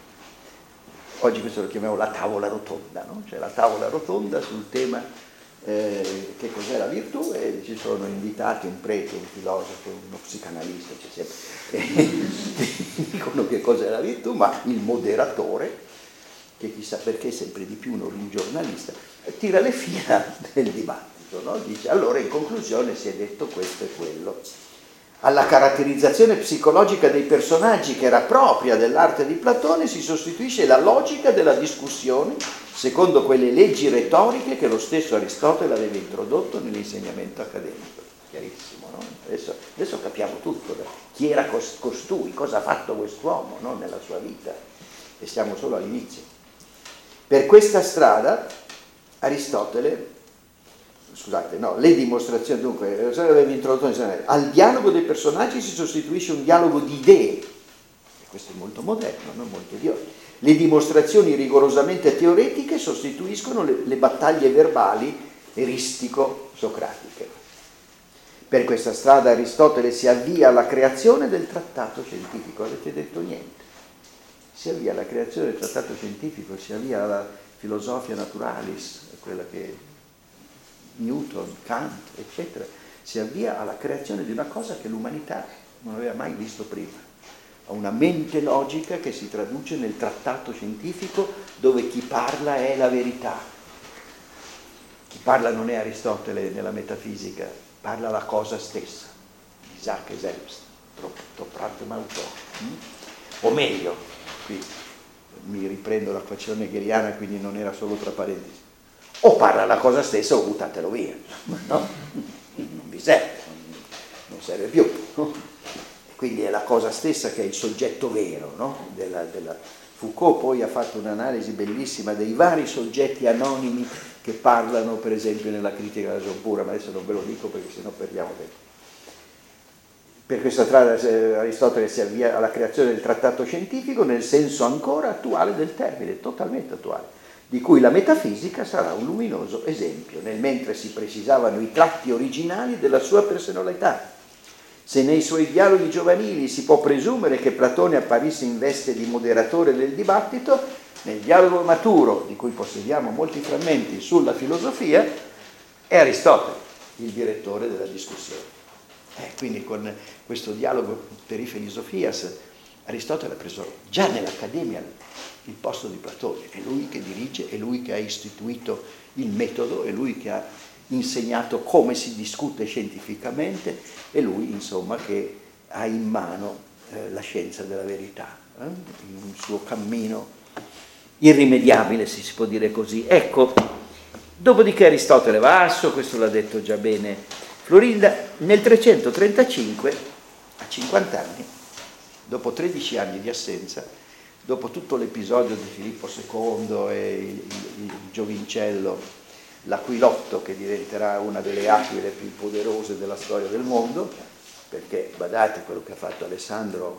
Oggi questo lo chiamiamo la tavola rotonda, no? Cioè la tavola rotonda sul tema Eh, che cos'è la virtù, e ci sono invitati un prete, un filosofo, uno psicanalista, c'è sempre, e dicono che cos'è la virtù, ma il moderatore, che chissà perché sempre di più non un giornalista, tira le fila del dibattito, no? Dice allora in conclusione si è detto questo e quello. Alla caratterizzazione psicologica dei personaggi, che era propria dell'arte di Platone, si sostituisce la logica della discussione secondo quelle leggi retoriche che lo stesso Aristotele aveva introdotto nell'insegnamento accademico. Chiarissimo, no? Adesso, adesso capiamo tutto. Chi era costui, cosa ha fatto quest'uomo, no? Nella sua vita. E siamo solo all'inizio. Per questa strada Aristotele... Scusate, no, le dimostrazioni, dunque, aveva introdotto al dialogo dei personaggi si sostituisce un dialogo di idee, e questo è molto moderno, non molto di oggi. Le dimostrazioni rigorosamente teoretiche sostituiscono le, le battaglie verbali eristico-socratiche. Per questa strada Aristotele si avvia alla creazione del trattato scientifico, avete detto niente. Si avvia alla creazione del trattato scientifico, si avvia alla filosofia naturalis, quella che Newton, Kant, eccetera, si avvia alla creazione di una cosa che l'umanità non aveva mai visto prima, a una mente logica che si traduce nel trattato scientifico, dove chi parla è la verità. Chi parla non è Aristotele nella metafisica, parla la cosa stessa, die Sache selbst, to prate malto. O meglio, qui mi riprendo la fazione hegeliana, quindi non era solo tra parentesi, o parla la cosa stessa o buttatelo via, no? Non vi serve. serve più, no? Quindi è la cosa stessa che è il soggetto vero, no? della, della... Foucault poi ha fatto un'analisi bellissima dei vari soggetti anonimi che parlano, per esempio, nella critica della ragion pura, ma adesso non ve lo dico perché sennò perdiamo tempo. Per questa strada Aristotele si avvia alla creazione del trattato scientifico nel senso ancora attuale del termine, totalmente attuale, di cui la metafisica sarà un luminoso esempio, nel mentre si precisavano i tratti originali della sua personalità. Se nei suoi dialoghi giovanili si può presumere che Platone apparisse in veste di moderatore del dibattito, nel dialogo maturo, di cui possediamo molti frammenti sulla filosofia, è Aristotele il direttore della discussione. Eh, quindi con questo dialogo Perifilosophias Aristotele ha preso già nell'Accademia il posto di Platone, è lui che dirige, è lui che ha istituito il metodo, è lui che ha insegnato come si discute scientificamente, è lui insomma che ha in mano eh, la scienza della verità, eh, in un suo cammino irrimediabile, se si può dire così. Ecco, dopodiché Aristotele va asso, questo l'ha detto già bene Florinda, nel trecentotrentacinque, a cinquanta anni, dopo tredici anni di assenza, dopo tutto l'episodio di Filippo secondo e il, il, il giovincello, l'aquilotto che diventerà una delle aquile più poderose della storia del mondo, perché badate quello che ha fatto Alessandro,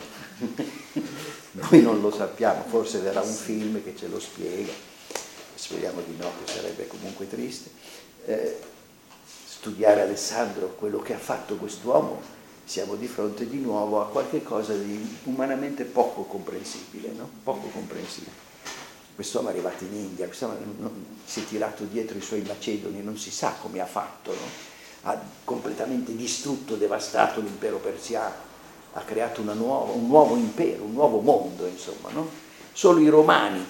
noi non lo sappiamo, forse verrà un film che ce lo spiega, speriamo di no, che sarebbe comunque triste. Eh, studiare Alessandro, quello che ha fatto quest'uomo, siamo di fronte di nuovo a qualche cosa di umanamente poco comprensibile, no? Poco comprensibile. Quest'uomo è arrivato in India, quest'uomo non, si è tirato dietro i suoi macedoni, non si sa come ha fatto, no? Ha completamente distrutto, devastato l'impero persiano, ha creato una nuova, un nuovo impero, un nuovo mondo, insomma, no? Solo i romani,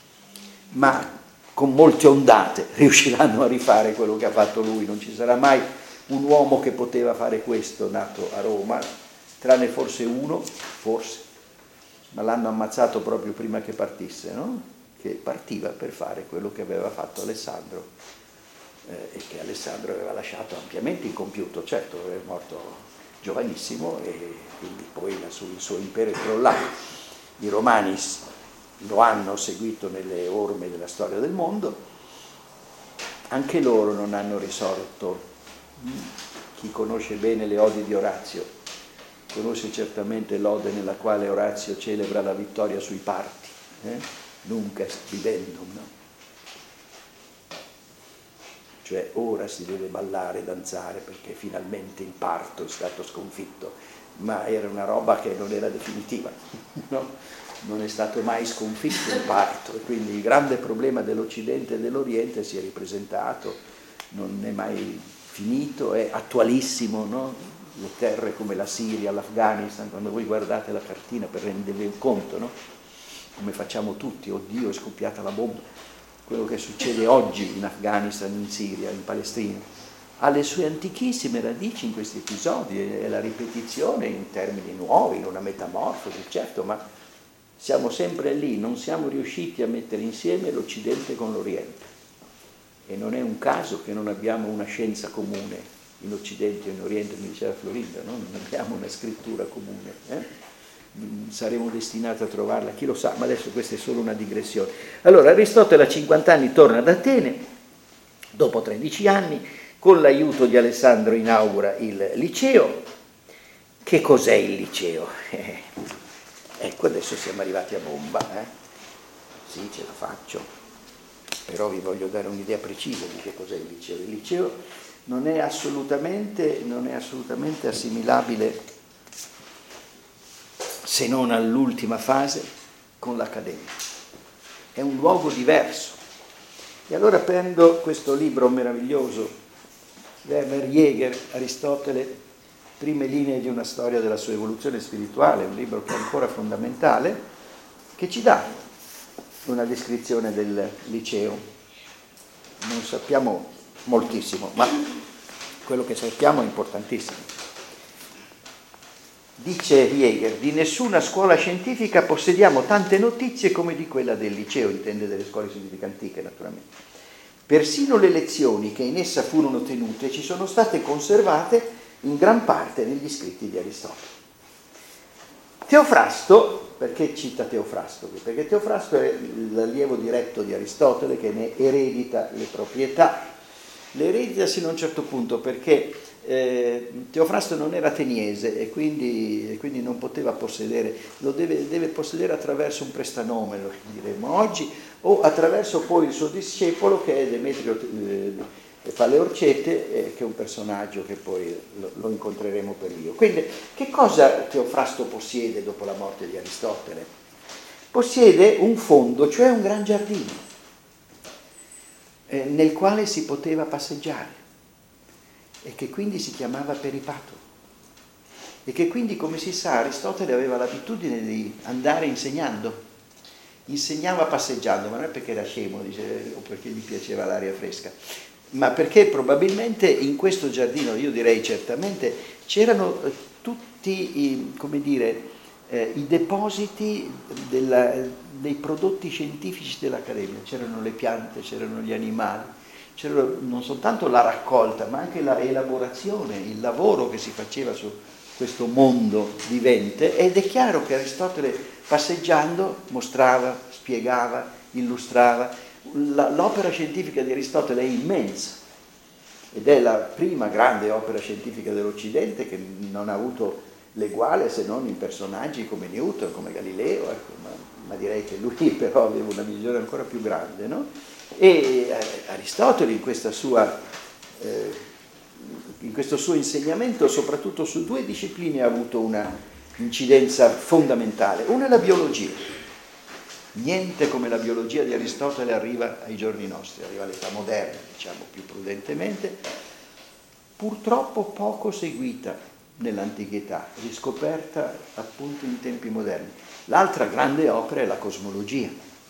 ma con molte ondate, riusciranno a rifare quello che ha fatto lui. Non ci sarà mai un uomo che poteva fare questo nato a Roma, tranne forse uno, forse, ma l'hanno ammazzato proprio prima che partisse, no? Che partiva per fare quello che aveva fatto Alessandro eh, e che Alessandro aveva lasciato ampiamente incompiuto. Certo, è morto giovanissimo e quindi poi il suo, il suo impero è crollato. I romani lo hanno seguito nelle orme della storia del mondo, anche loro non hanno risorto. Chi conosce bene le odi di Orazio conosce certamente l'ode nella quale Orazio celebra la vittoria sui parti, eh? Nunc est vivendum, no? Cioè ora si deve ballare, danzare perché finalmente il parto è stato sconfitto, ma era una roba che non era definitiva, no? Non è stato mai sconfitto il parto, e quindi il grande problema dell'Occidente e dell'Oriente si è ripresentato, non è mai finito, è attualissimo, no? Le terre come la Siria, l'Afghanistan, quando voi guardate la cartina per rendervi conto, no? Come facciamo tutti, oddio è scoppiata la bomba, quello che succede oggi in Afghanistan, in Siria, in Palestina, ha le sue antichissime radici in questi episodi, è la ripetizione in termini nuovi, in una metamorfosi, certo, ma siamo sempre lì, non siamo riusciti a mettere insieme l'Occidente con l'Oriente. E non è un caso che non abbiamo una scienza comune in Occidente e in Oriente, mi diceva Florinda, no? Non abbiamo una scrittura comune. Eh? Saremo destinati a trovarla, chi lo sa, ma adesso questa è solo una digressione. Allora, Aristotele a cinquanta anni torna ad Atene, dopo tredici anni, con l'aiuto di Alessandro inaugura il liceo. Che cos'è il liceo? Eh, ecco, adesso siamo arrivati a bomba, eh? Sì, ce la faccio, però vi voglio dare un'idea precisa di che cos'è il liceo. Il liceo non è assolutamente, non è assolutamente assimilabile, se non all'ultima fase, con l'Accademia. È un luogo diverso. E allora prendo questo libro meraviglioso, Werner Jäger, Aristotele, prime linee di una storia della sua evoluzione spirituale, un libro che è ancora fondamentale, che ci dà una descrizione del liceo. Non sappiamo moltissimo, ma quello che sappiamo è importantissimo. Dice Jäger, di nessuna scuola scientifica possediamo tante notizie come di quella del liceo, intende delle scuole scientifiche antiche naturalmente. Persino le lezioni che in essa furono tenute ci sono state conservate in gran parte negli scritti di Aristotele. Teofrasto, perché cita Teofrasto? Perché Teofrasto è l'allievo diretto di Aristotele che ne eredita le proprietà. Le eredita sino a un certo punto perché eh, Teofrasto non era ateniese e quindi, e quindi non poteva possedere, lo deve, deve possedere attraverso un prestanome, lo diremo oggi, o attraverso poi il suo discepolo che è Demetrio eh, Paleorcete, eh, che è un personaggio che poi lo, lo incontreremo per Dio. Quindi che cosa Teofrasto possiede dopo la morte di Aristotele? Possiede un fondo, cioè un gran giardino, eh, nel quale si poteva passeggiare e che quindi si chiamava Peripato e che quindi, come si sa, Aristotele aveva l'abitudine di andare insegnando. Insegnava passeggiando, ma non è perché era scemo, dice, o perché gli piaceva l'aria fresca, ma perché probabilmente in questo giardino, io direi certamente, c'erano tutti i, come dire, eh, i depositi della, dei prodotti scientifici dell'Accademia. C'erano le piante, c'erano gli animali, c'era non soltanto la raccolta, ma anche la elaborazione, il lavoro che si faceva su questo mondo vivente, ed è chiaro che Aristotele passeggiando mostrava, spiegava, illustrava. L'opera scientifica di Aristotele è immensa ed è la prima grande opera scientifica dell'Occidente che non ha avuto l'eguale se non in personaggi come Newton, come Galileo, ecco, ma, ma direi che lui però aveva una visione ancora più grande, no? E Aristotele in questa sua eh, in questo suo insegnamento soprattutto su due discipline ha avuto una incidenza fondamentale. Una è la biologia. Niente come la biologia di Aristotele arriva ai giorni nostri, arriva all'età moderna, diciamo più prudentemente, purtroppo poco seguita nell'antichità, riscoperta appunto in tempi moderni. L'altra grande opera è la cosmologia,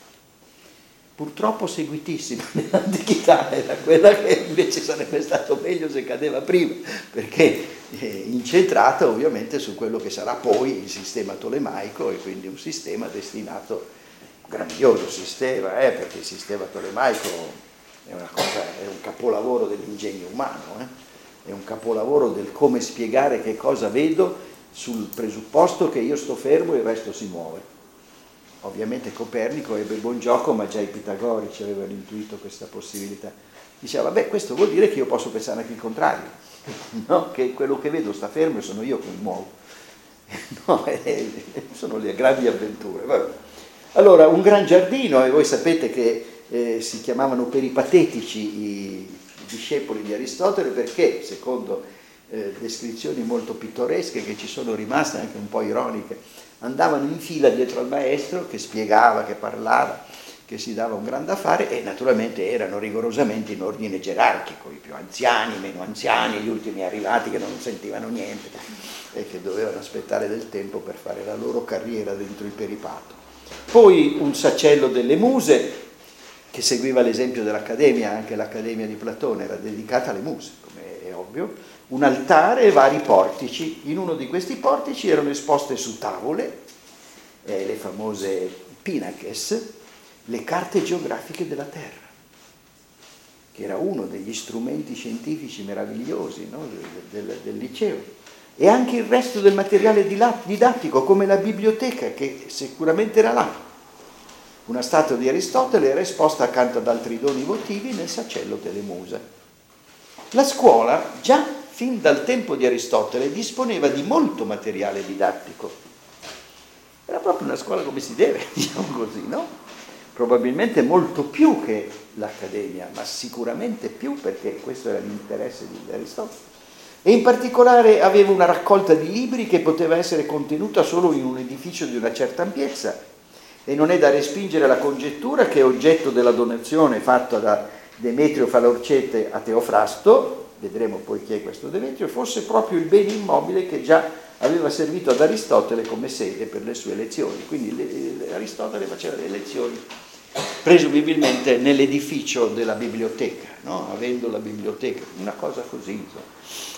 purtroppo seguitissima nell'antichità, era quella che invece sarebbe stato meglio se cadeva prima, perché è incentrata ovviamente su quello che sarà poi il sistema tolemaico e quindi un sistema destinato, grandioso sistema, eh, perché il sistema tolemaico è una cosa, è un capolavoro dell'ingegno umano, eh? È un capolavoro del come spiegare che cosa vedo sul presupposto che io sto fermo e il resto si muove. Ovviamente Copernico ebbe buon gioco, ma già i pitagorici avevano intuito questa possibilità. Diceva, beh, questo vuol dire che io posso pensare anche il contrario, no? Che quello che vedo sta fermo e sono io che mi muovo. No, eh, sono le grandi avventure. Vabbè. Allora, un gran giardino, e voi sapete che eh, si chiamavano peripatetici i discepoli di Aristotele perché, secondo eh, descrizioni molto pittoresche che ci sono rimaste, anche un po' ironiche, andavano in fila dietro al maestro che spiegava, che parlava, che si dava un gran da fare e naturalmente erano rigorosamente in ordine gerarchico, i più anziani, i meno anziani, gli ultimi arrivati che non sentivano niente e che dovevano aspettare del tempo per fare la loro carriera dentro il peripato. Poi un sacello delle muse che seguiva l'esempio dell'Accademia, anche l'Accademia di Platone era dedicata alle muse, come è ovvio, un altare e vari portici. In uno di questi portici erano esposte su tavole, eh, le famose pinaches, le carte geografiche della Terra, che era uno degli strumenti scientifici meravigliosi, no, del, del, del liceo. E anche il resto del materiale didattico, come la biblioteca, che sicuramente era là. Una statua di Aristotele era esposta accanto ad altri doni votivi nel sacello delle muse. La scuola, già fin dal tempo di Aristotele, disponeva di molto materiale didattico. Era proprio una scuola come si deve, diciamo così, no? Probabilmente molto più che l'Accademia, ma sicuramente più perché questo era l'interesse di Aristotele. E in particolare aveva una raccolta di libri che poteva essere contenuta solo in un edificio di una certa ampiezza e non è da respingere la congettura che è oggetto della donazione fatta da Demetrio Paleorcete a Teofrasto, vedremo poi chi è questo Demetrio, fosse proprio il bene immobile che già aveva servito ad Aristotele come sede per le sue lezioni. Quindi le, le, Aristotele faceva le lezioni presumibilmente nell'edificio della biblioteca, no? Avendo la biblioteca, una cosa così, insomma.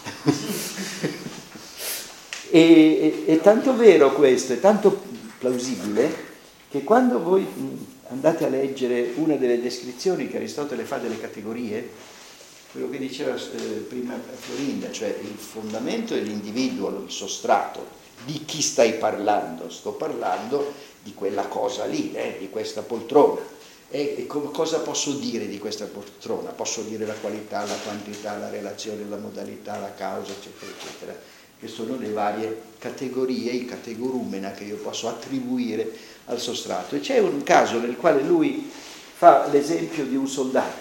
e, è tanto vero questo, è tanto plausibile che quando voi andate a leggere una delle descrizioni che Aristotele fa delle categorie, quello che diceva eh, prima Florinda, cioè il fondamento è l'individuo, il sostrato. Di chi stai parlando? Sto parlando di quella cosa lì, eh, di questa poltrona. E, e co- cosa posso dire di questa poltrona? Posso dire la qualità, la quantità, la relazione, la modalità, la causa, eccetera, eccetera, che sono le varie categorie, il categorumena che io posso attribuire al sostrato. E c'è un caso nel quale lui fa l'esempio di un soldato.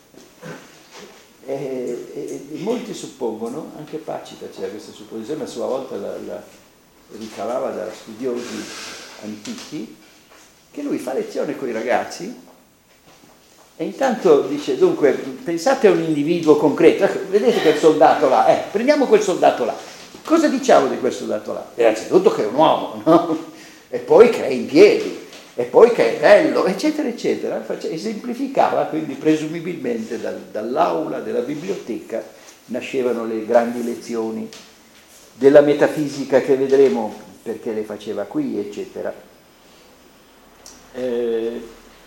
E, e, e molti suppongono, anche Pacita c'era questa supposizione, a sua volta la, la ricavava da studiosi antichi, che lui fa lezione con i ragazzi e intanto dice: dunque, pensate a un individuo concreto, ecco, vedete quel soldato là, eh, prendiamo quel soldato là, cosa diciamo di quel soldato là? Innanzitutto che è un uomo, no? E poi che è in piedi, e poi che è bello, eccetera, eccetera. Esemplificava, quindi presumibilmente dal, dall'aula della biblioteca nascevano le grandi lezioni della metafisica che vedremo perché le faceva qui, eccetera. Eh,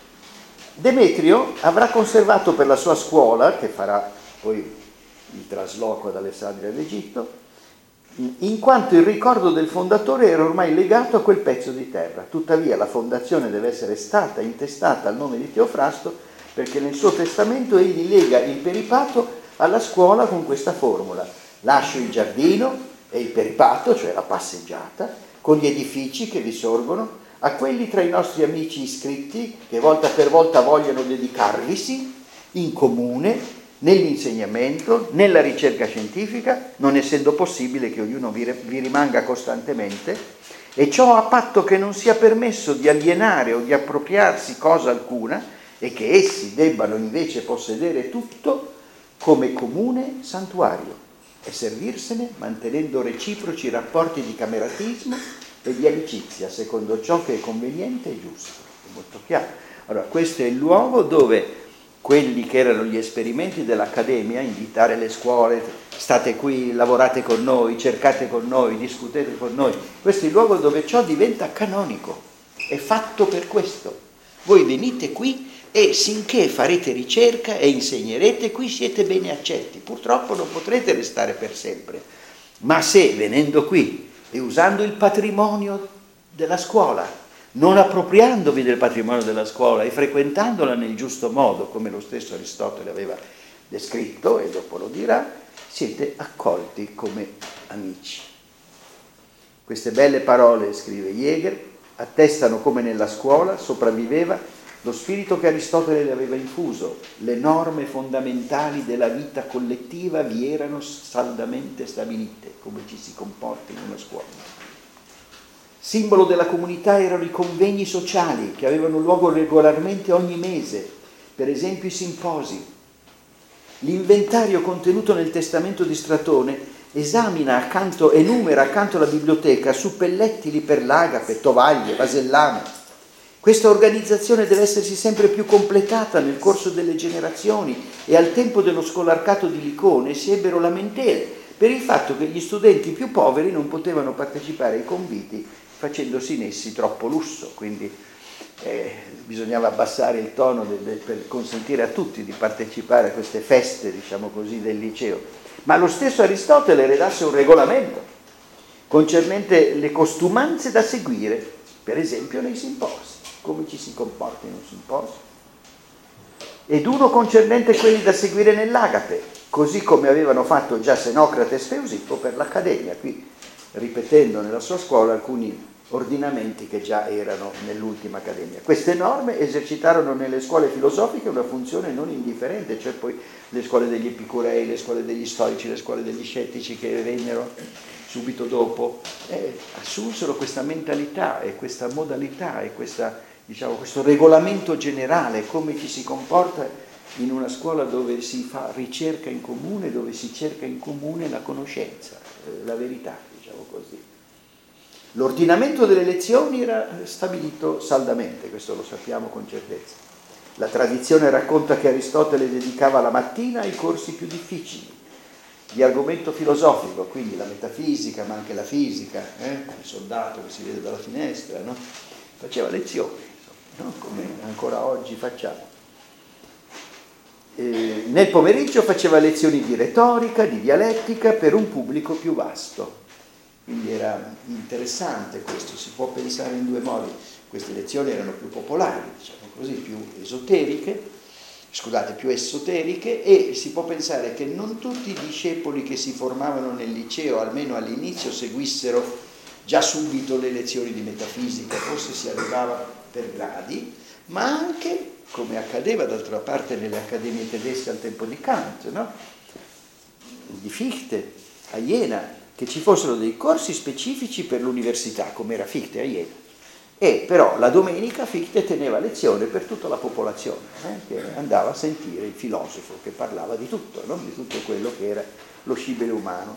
Demetrio avrà conservato per la sua scuola, che farà poi il trasloco ad Alessandria all'Egitto, in quanto il ricordo del fondatore era ormai legato a quel pezzo di terra. Tuttavia la fondazione deve essere stata intestata al nome di Teofrasto, perché nel suo testamento egli lega il peripato alla scuola con questa formula: lascio il giardino e il peripato, cioè la passeggiata, con gli edifici che vi sorgono, a quelli tra i nostri amici iscritti che volta per volta vogliono dedicarvisi in comune nell'insegnamento, nella ricerca scientifica, non essendo possibile che ognuno vi, vi rimanga costantemente, e ciò a patto che non sia permesso di alienare o di appropriarsi cosa alcuna, e che essi debbano invece possedere tutto come comune santuario e servirsene mantenendo reciproci rapporti di cameratismo e di amicizia, secondo ciò che è conveniente e giusto. È molto chiaro. Allora, questo è il luogo dove quelli che erano gli esperimenti dell'Accademia, invitare le scuole, state qui, lavorate con noi, cercate con noi, discutete con noi, questo è il luogo dove ciò diventa canonico, è fatto per questo. Voi venite qui e sinché farete ricerca e insegnerete, qui siete bene accetti. Purtroppo non potrete restare per sempre, ma se venendo qui e usando il patrimonio della scuola, non appropriandovi del patrimonio della scuola e frequentandola nel giusto modo, come lo stesso Aristotele aveva descritto, e dopo lo dirà, siete accolti come amici. Queste belle parole, scrive Jäger, attestano come nella scuola sopravviveva lo spirito che Aristotele le aveva infuso. Le norme fondamentali della vita collettiva vi erano saldamente stabilite, come ci si comporta in una scuola. Simbolo della comunità erano i convegni sociali che avevano luogo regolarmente ogni mese, per esempio i simposi. L'inventario contenuto nel testamento di Stratone esamina accanto, enumera accanto alla biblioteca suppellettili per l'agape, tovaglie, vasellame. Questa organizzazione deve essersi sempre più completata nel corso delle generazioni e al tempo dello scolarcato di Licone si ebbero lamentele per il fatto che gli studenti più poveri non potevano partecipare ai conviti facendosi in essi troppo lusso, quindi eh, bisognava abbassare il tono de, de, per consentire a tutti di partecipare a queste feste, diciamo così, del liceo. Ma lo stesso Aristotele redasse un regolamento concernente le costumanze da seguire, per esempio nei simposi, come ci si comporta in un simposio, ed uno concernente quelli da seguire nell'agape, così come avevano fatto già Senocrate e Speusipo per l'Accademia, qui ripetendo nella sua scuola alcuni ordinamenti che già erano nell'ultima accademia. Queste norme esercitarono nelle scuole filosofiche una funzione non indifferente, cioè poi le scuole degli epicurei, le scuole degli stoici, le scuole degli scettici che vennero subito dopo, eh, assunsero questa mentalità e questa modalità e questa, diciamo, questo regolamento generale, come ci si comporta in una scuola dove si fa ricerca in comune, dove si cerca in comune la conoscenza, eh, la verità, diciamo così. L'ordinamento delle lezioni era stabilito saldamente, questo lo sappiamo con certezza. La tradizione racconta che Aristotele dedicava la mattina ai corsi più difficili, di argomento filosofico, quindi la metafisica, ma anche la fisica, eh? il soldato che si vede dalla finestra, no? Faceva lezioni, no? Come ancora oggi facciamo. Eh, nel pomeriggio faceva lezioni di retorica, di dialettica per un pubblico più vasto. Quindi era interessante questo, si può pensare in due modi. Queste lezioni erano più popolari, diciamo così, più esoteriche, scusate, più esoteriche, e si può pensare che non tutti i discepoli che si formavano nel liceo, almeno all'inizio, seguissero già subito le lezioni di metafisica, forse si arrivava per gradi, ma anche, come accadeva d'altra parte nelle accademie tedesche al tempo di Kant, no? Di Fichte, a Jena, che ci fossero dei corsi specifici per l'università, come era Fichte a Jena. E però la domenica Fichte teneva lezione per tutta la popolazione, eh, che andava a sentire il filosofo che parlava di tutto, no? Di tutto quello che era lo scibile umano.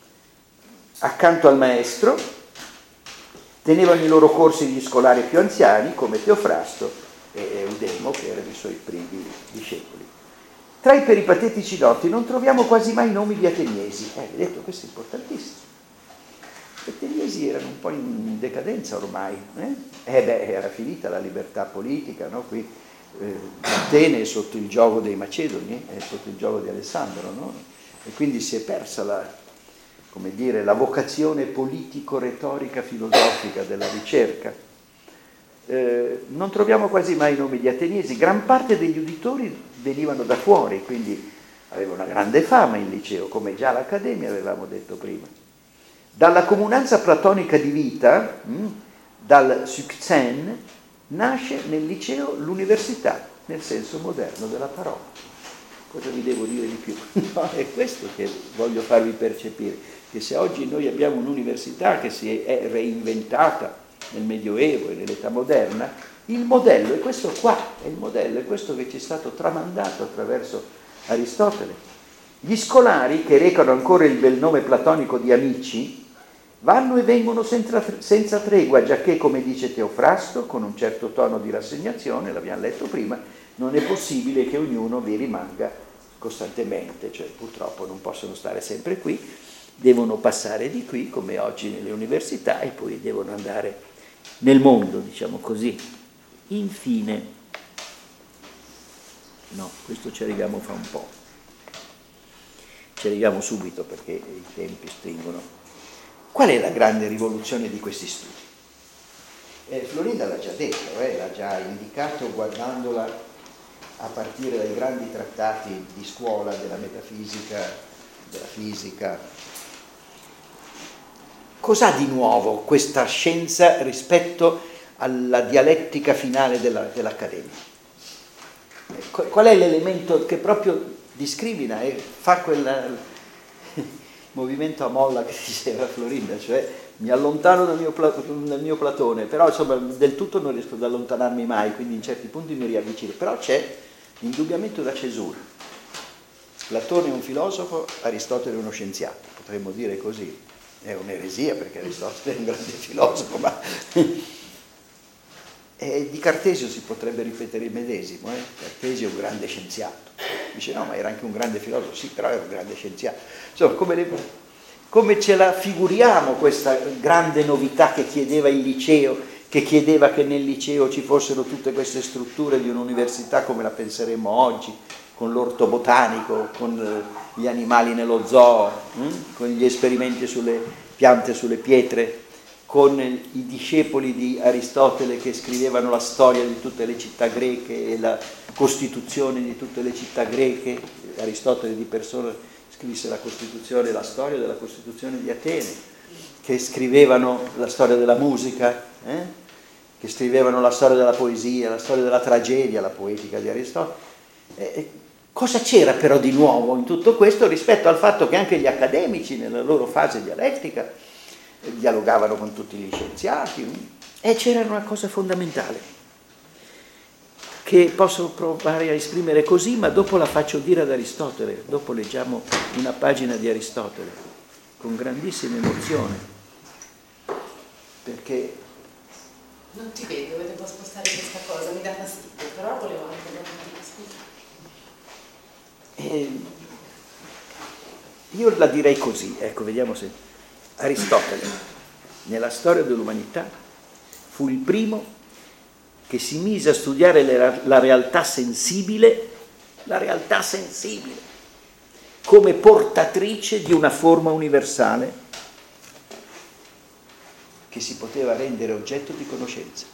Accanto al maestro tenevano i loro corsi gli scolari più anziani, come Teofrasto e Eudemo, che erano i suoi primi discepoli. Tra i peripatetici noti non troviamo quasi mai nomi di ateniesi. Eh, vedete, questo è importantissimo. Gli ateniesi erano un po' in decadenza ormai. Eh, eh beh, era finita la libertà politica, no? Qui eh, Atene è sotto il giogo dei Macedoni, è sotto il giogo di Alessandro, no? E quindi si è persa la, come dire, la vocazione politico-retorica filosofica della ricerca. Eh, non troviamo quasi mai i nomi di ateniesi, gran parte degli uditori venivano da fuori, quindi aveva una grande fama il liceo, come già l'Accademia avevamo detto prima. Dalla comunanza platonica di vita, mh, dal Sukzen, nasce nel liceo l'università, nel senso moderno della parola. Cosa vi devo dire di più? No, è questo che voglio farvi percepire, che se oggi noi abbiamo un'università che si è reinventata nel Medioevo e nell'età moderna, il modello è questo qua, è il modello, è questo che ci è stato tramandato attraverso Aristotele. Gli scolari, che recano ancora il bel nome platonico di amici, vanno e vengono senza, senza tregua, giacché, come dice Teofrasto, con un certo tono di rassegnazione, l'abbiamo letto prima, non è possibile che ognuno vi rimanga costantemente, cioè purtroppo non possono stare sempre qui, devono passare di qui, come oggi nelle università, e poi devono andare nel mondo, diciamo così. Infine, no, questo ci arriviamo fra un po', ci arriviamo subito perché i tempi stringono. Qual è la grande rivoluzione di questi studi? Eh, Florinda l'ha già detto, eh, l'ha già indicato guardandola a partire dai grandi trattati di scuola della metafisica, della fisica. Cos'ha di nuovo questa scienza rispetto alla dialettica finale della, dell'Accademia? Qual è l'elemento che proprio discrimina e fa quel movimento a molla che diceva Florinda, cioè mi allontano dal mio, dal mio Platone, però insomma del tutto non riesco ad allontanarmi mai, quindi in certi punti mi riavvicino, però c'è indubbiamente una cesura. Platone è un filosofo, Aristotele è uno scienziato, potremmo dire così. È un'eresia perché Aristotele è un grande filosofo, ma e di Cartesio si potrebbe ripetere il medesimo. Eh? Cartesio è un grande scienziato. Dice no, ma era anche un grande filosofo, sì, però era un grande scienziato. Insomma, come, le, come ce la figuriamo questa grande novità che chiedeva il liceo, che chiedeva che nel liceo ci fossero tutte queste strutture di un'università come la penseremo oggi, con l'orto botanico, con gli animali nello zoo, hm? con gli esperimenti sulle piante, sulle pietre, con i discepoli di Aristotele che scrivevano la storia di tutte le città greche e la costituzione di tutte le città greche. Aristotele di persona scrisse la Costituzione, la storia della Costituzione di Atene, che scrivevano la storia della musica, eh? che scrivevano la storia della poesia, la storia della tragedia, la poetica di Aristotele. Eh, cosa c'era però di nuovo in tutto questo rispetto al fatto che anche gli accademici nella loro fase dialettica dialogavano con tutti gli scienziati, e c'era una cosa fondamentale che posso provare a esprimere così, ma dopo la faccio dire ad Aristotele, dopo leggiamo una pagina di Aristotele con grandissima emozione, perché non ti vedo, devo spostare questa cosa, mi dà fastidio, però volevo anche dire, scusa. eh, io la direi così, ecco, vediamo se Aristotele, nella storia dell'umanità, fu il primo che si mise a studiare la realtà sensibile la realtà sensibile, come portatrice di una forma universale che si poteva rendere oggetto di conoscenza.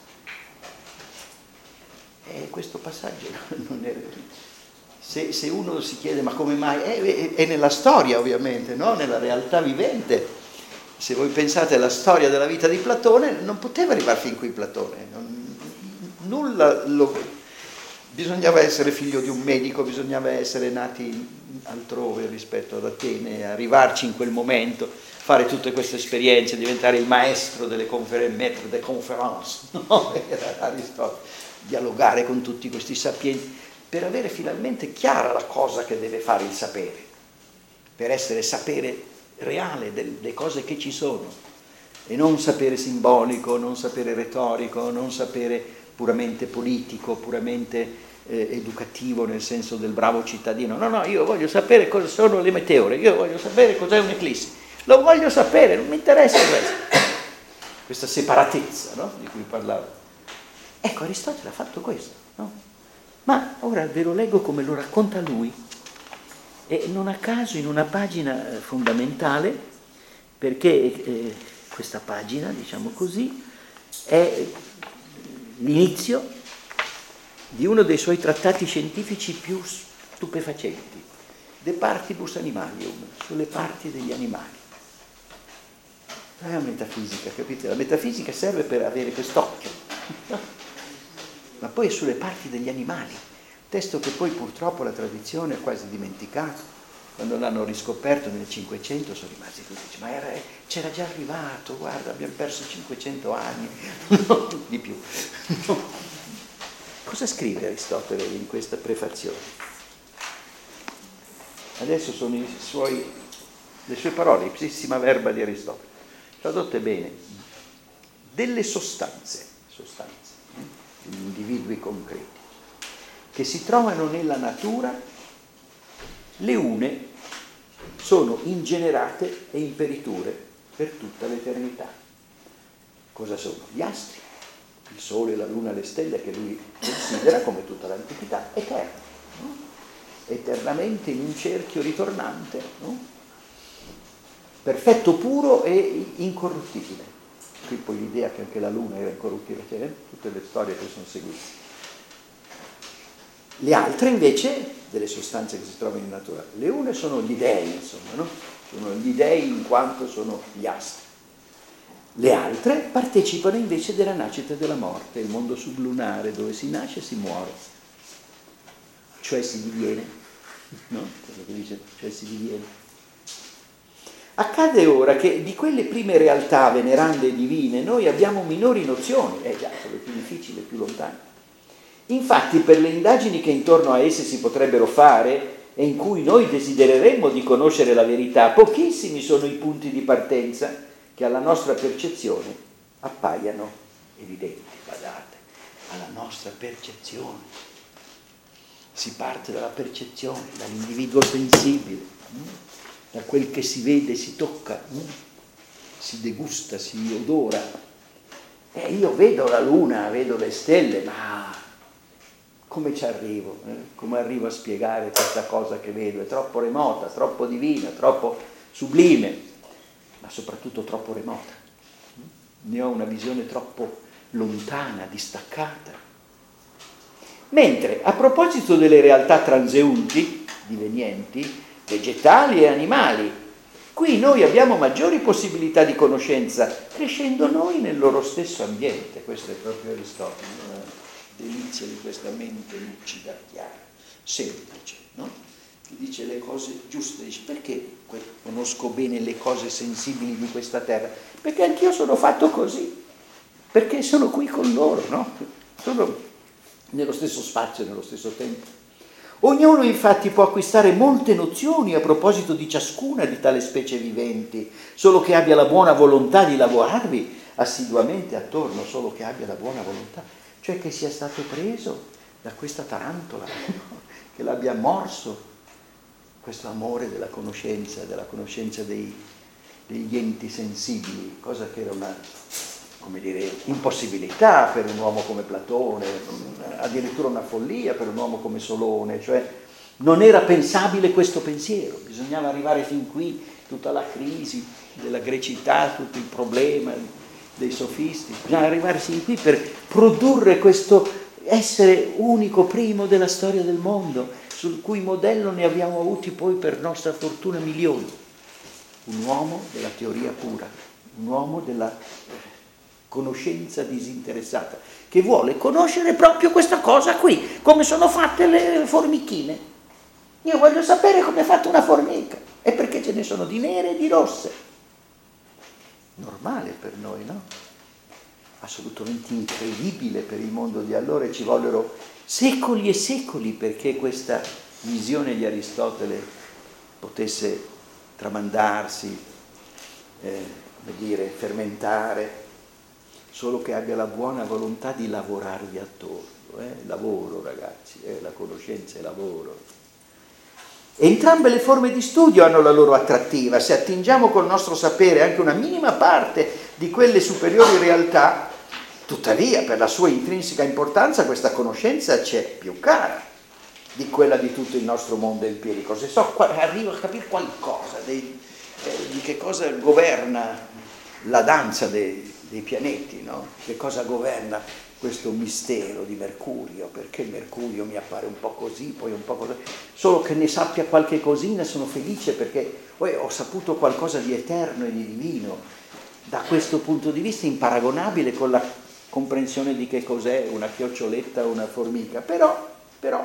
E questo passaggio non è... Se, se uno si chiede ma come mai, è, è, è nella storia ovviamente, no? Nella realtà vivente. Se voi pensate alla storia della vita di Platone, non poteva arrivare fin qui Platone, non, nulla lo, bisognava essere figlio di un medico, bisognava essere nati altrove rispetto ad Atene, arrivarci in quel momento, fare tutte queste esperienze, diventare il maestro delle conferenze, maître de conférence, no? Era Aristotele, dialogare con tutti questi sapienti, per avere finalmente chiara la cosa che deve fare il sapere, per essere sapere reale delle cose che ci sono, e non sapere simbolico, non sapere retorico, non sapere puramente politico, puramente eh, educativo nel senso del bravo cittadino. No, no, io voglio sapere cosa sono le meteore, io voglio sapere cos'è un'eclissi, lo voglio sapere, non mi interessa questo. Questa separatezza, no? Di cui parlavo. Ecco, Aristotele ha fatto questo, no? Ma ora ve lo leggo come lo racconta lui, e non a caso in una pagina fondamentale, perché eh, questa pagina, diciamo così, è l'inizio di uno dei suoi trattati scientifici più stupefacenti, De Partibus Animalium, sulle parti degli animali. Non è una metafisica, capite? La metafisica serve per avere quest'occhio, ma poi è sulle parti degli animali, testo che poi purtroppo la tradizione ha quasi dimenticato. Quando l'hanno riscoperto nel Cinquecento sono rimasti tutti, ma era, c'era già arrivato, guarda, abbiamo perso cinquecento anni, no, di più. No. Cosa scrive Aristotele in questa prefazione? Adesso sono i suoi, le sue parole, ipsissima verba di Aristotele, tradotte bene. Delle sostanze, sostanze, degli individui concreti, che si trovano nella natura, le une sono ingenerate e imperiture per tutta l'eternità. Cosa sono? Gli astri, il sole, la luna, le stelle, che lui considera, come tutta l'antichità, eterni, no? Eternamente in un cerchio ritornante, no? Perfetto, puro e incorruttibile. Qui poi l'idea che anche la luna era incorruttibile, cioè, tutte le storie che sono seguite. Le altre invece, delle sostanze che si trovano in natura, le une sono gli dei, insomma, no? Sono gli dei in quanto sono gli astri. Le altre partecipano invece della nascita e della morte, il mondo sublunare dove si nasce e si muore, cioè si diviene, no? Quello che dice, cioè si diviene. Accade ora che di quelle prime realtà venerande e divine noi abbiamo minori nozioni, eh già, sono le più difficili, le più lontane. Infatti, per le indagini che intorno a esse si potrebbero fare e in cui noi desidereremmo di conoscere la verità, pochissimi sono i punti di partenza che alla nostra percezione appaiano evidenti. Guardate, alla nostra percezione. Si parte dalla percezione, dall'individuo sensibile, da quel che si vede, si tocca, si degusta, si odora. E io vedo la luna, vedo le stelle, ma come ci arrivo? Eh? Come arrivo a spiegare questa cosa che vedo? È troppo remota, troppo divina, troppo sublime, ma soprattutto troppo remota. Ne ho una visione troppo lontana, distaccata. Mentre a proposito delle realtà transeunti, divenienti, vegetali e animali, qui noi abbiamo maggiori possibilità di conoscenza, crescendo noi nel loro stesso ambiente. Questo è proprio Aristotele. Delizia di questa mente lucida, chiara, semplice, no? Che dice le cose giuste, dice perché conosco bene le cose sensibili di questa terra? Perché anch'io sono fatto così, perché sono qui con loro, no? Sono nello stesso spazio, nello stesso tempo. Ognuno infatti può acquistare molte nozioni a proposito di ciascuna di tale specie viventi, solo che abbia la buona volontà di lavorarvi assiduamente attorno, solo che abbia la buona volontà. Cioè che sia stato preso da questa tarantola, no? Che l'abbia morso questo amore della conoscenza, della conoscenza dei, degli enti sensibili, cosa che era una, come dire, impossibilità per un uomo come Platone, addirittura una follia per un uomo come Solone, cioè Non era pensabile questo pensiero, bisognava arrivare fin qui, tutta la crisi della grecità, tutto il problema dei sofisti, bisognava arrivare fin qui per produrre questo essere unico, primo della storia del mondo, sul cui modello ne abbiamo avuti poi per nostra fortuna milioni. Un uomo della teoria pura, un uomo della conoscenza disinteressata, che vuole conoscere proprio questa cosa qui, come sono fatte le formichine. Io voglio sapere come è fatta una formica, e perché ce ne sono di nere e di rosse. Normale per noi, no? Assolutamente incredibile per il mondo di allora, e ci vollero secoli e secoli perché questa visione di Aristotele potesse tramandarsi, eh, come dire, fermentare, solo che abbia la buona volontà di lavorarvi attorno. Eh? Lavoro, ragazzi, eh? La conoscenza è lavoro. Entrambe le forme di studio hanno la loro attrattiva. Se attingiamo col nostro sapere anche una minima parte di quelle superiori realtà, tuttavia per la sua intrinseca importanza questa conoscenza c'è più cara di quella di tutto il nostro mondo empirico. Se so, arrivo a capire qualcosa dei, eh, di che cosa governa la danza dei, dei pianeti, no? Che cosa governa questo mistero di Mercurio, perché Mercurio mi appare un po' così, poi un po' così, solo che ne sappia qualche cosina sono felice perché poi ho saputo qualcosa di eterno e di divino, da questo punto di vista imparagonabile con la comprensione di che cos'è una chioccioletta o una formica, però, però,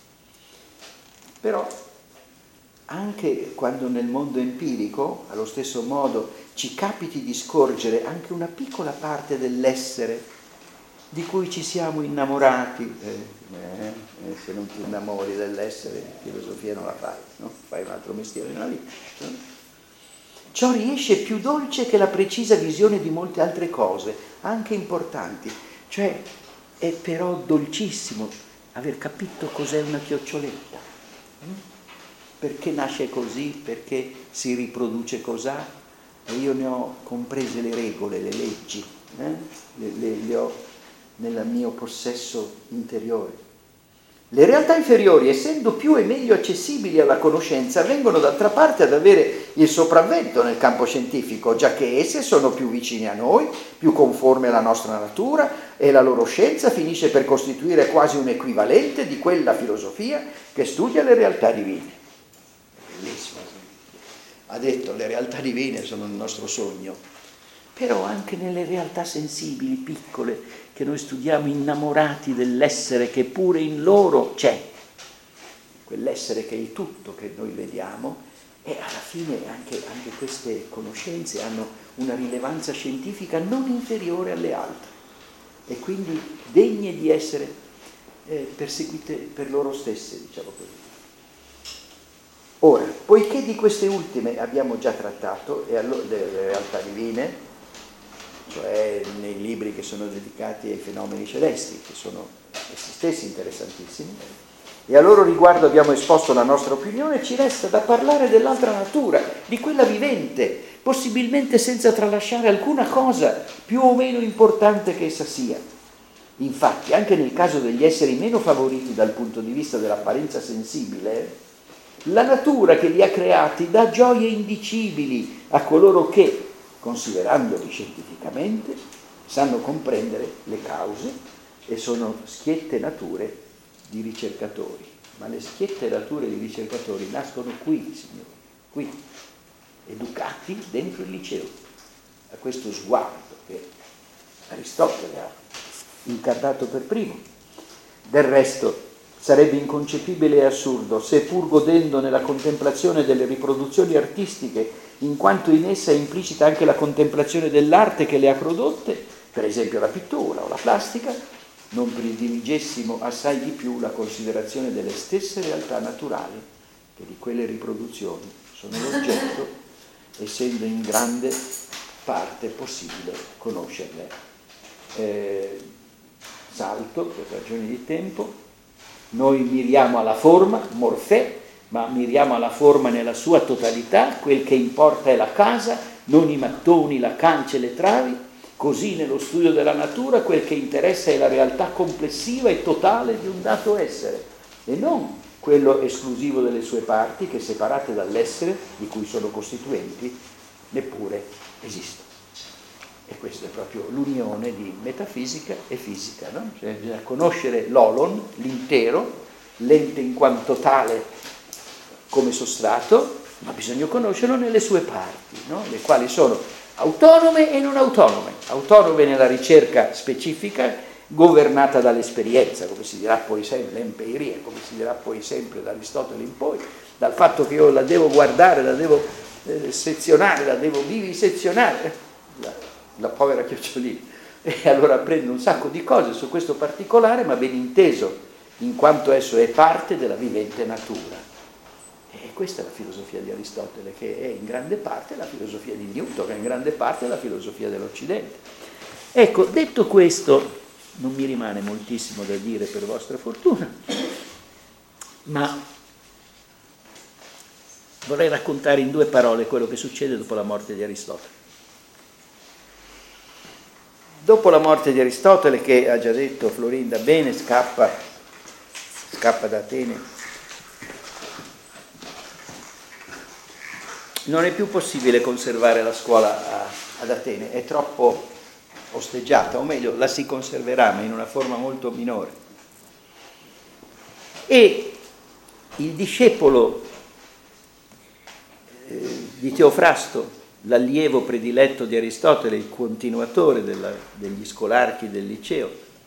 però, anche quando nel mondo empirico, allo stesso modo, ci capiti di scorgere anche una piccola parte dell'essere di cui ci siamo innamorati, eh, eh, eh, se non ti innamori dell'essere, filosofia non la fai, no? Fai un altro mestiere nella vita. No? Ciò riesce più dolce che la precisa visione di molte altre cose, anche importanti. Cioè, è però dolcissimo aver capito cos'è una chioccioletta. Perché nasce così, perché si riproduce così, e io ne ho comprese le regole, le leggi, eh? le, le, le ho nel mio possesso interiore. Le realtà inferiori, essendo più e meglio accessibili alla conoscenza, vengono d'altra parte ad avere il sopravvento nel campo scientifico, giacché esse sono più vicine a noi, più conformi alla nostra natura, e la loro scienza finisce per costituire quasi un equivalente di quella filosofia che studia le realtà divine. Bellissimo. Ha detto, le realtà divine sono il nostro sogno, però anche nelle realtà sensibili, piccole, che noi studiamo innamorati dell'essere che pure in loro c'è, quell'essere che è il tutto che noi vediamo, e alla fine anche, anche queste conoscenze hanno una rilevanza scientifica non inferiore alle altre e quindi degne di essere eh, perseguite per loro stesse, diciamo così. Ora, poiché di queste ultime abbiamo già trattato, e allora, delle realtà divine, cioè nei libri che sono dedicati ai fenomeni celesti, che sono essi stessi interessantissimi, e a loro riguardo abbiamo esposto la nostra opinione, ci resta da parlare dell'altra natura, di quella vivente, possibilmente senza tralasciare alcuna cosa più o meno importante che essa sia. Infatti, anche nel caso degli esseri meno favoriti dal punto di vista dell'apparenza sensibile, la natura che li ha creati dà gioie indicibili a coloro che, considerandoli scientificamente, sanno comprendere le cause e sono schiette nature di ricercatori. Ma le schiette nature di ricercatori nascono qui, signori, qui, educati dentro il liceo, a questo sguardo che Aristotele ha incarnato per primo. Del resto, sarebbe inconcepibile e assurdo se, pur godendo nella contemplazione delle riproduzioni artistiche, in quanto in essa è implicita anche la contemplazione dell'arte che le ha prodotte, per esempio la pittura o la plastica, non prediligessimo assai di più la considerazione delle stesse realtà naturali che di quelle riproduzioni sono l'oggetto, essendo in grande parte possibile conoscerle. Eh, salto per ragioni di tempo. Noi miriamo alla forma, morfè, ma miriamo alla forma nella sua totalità, quel che importa è la casa, non i mattoni, la cancia e le travi. Così nello studio della natura quel che interessa è la realtà complessiva e totale di un dato essere, e non quello esclusivo delle sue parti, che separate dall'essere di cui sono costituenti, neppure esistono. E questa è proprio l'unione di metafisica e fisica, no? Cioè bisogna conoscere l'olon, l'intero, l'ente in quanto tale come sostrato, ma bisogna conoscerlo nelle sue parti, no? Le quali sono autonome e non autonome, autonome nella ricerca specifica, governata dall'esperienza, come si dirà poi sempre, l'empiria, come si dirà poi sempre da Aristotele in poi, dal fatto che io la devo guardare, la devo eh, sezionare, la devo vivisezionare, la, la povera chiocciolina, e allora prendo un sacco di cose su questo particolare, ma ben inteso, in quanto esso è parte della vivente natura. E questa è la filosofia di Aristotele, che è in grande parte la filosofia di Newton, che è in grande parte la filosofia dell'Occidente. Ecco, detto questo, non mi rimane moltissimo da dire per vostra fortuna, ma vorrei raccontare in due parole quello che succede dopo la morte di Aristotele. Dopo la morte di Aristotele, che ha già detto Florinda bene, scappa, scappa da Atene, non è più possibile conservare la scuola a, ad Atene, è troppo osteggiata, o meglio, la si conserverà, ma in una forma molto minore. E il discepolo eh, di Teofrasto, l'allievo prediletto di Aristotele, il continuatore della, degli scolarchi del liceo,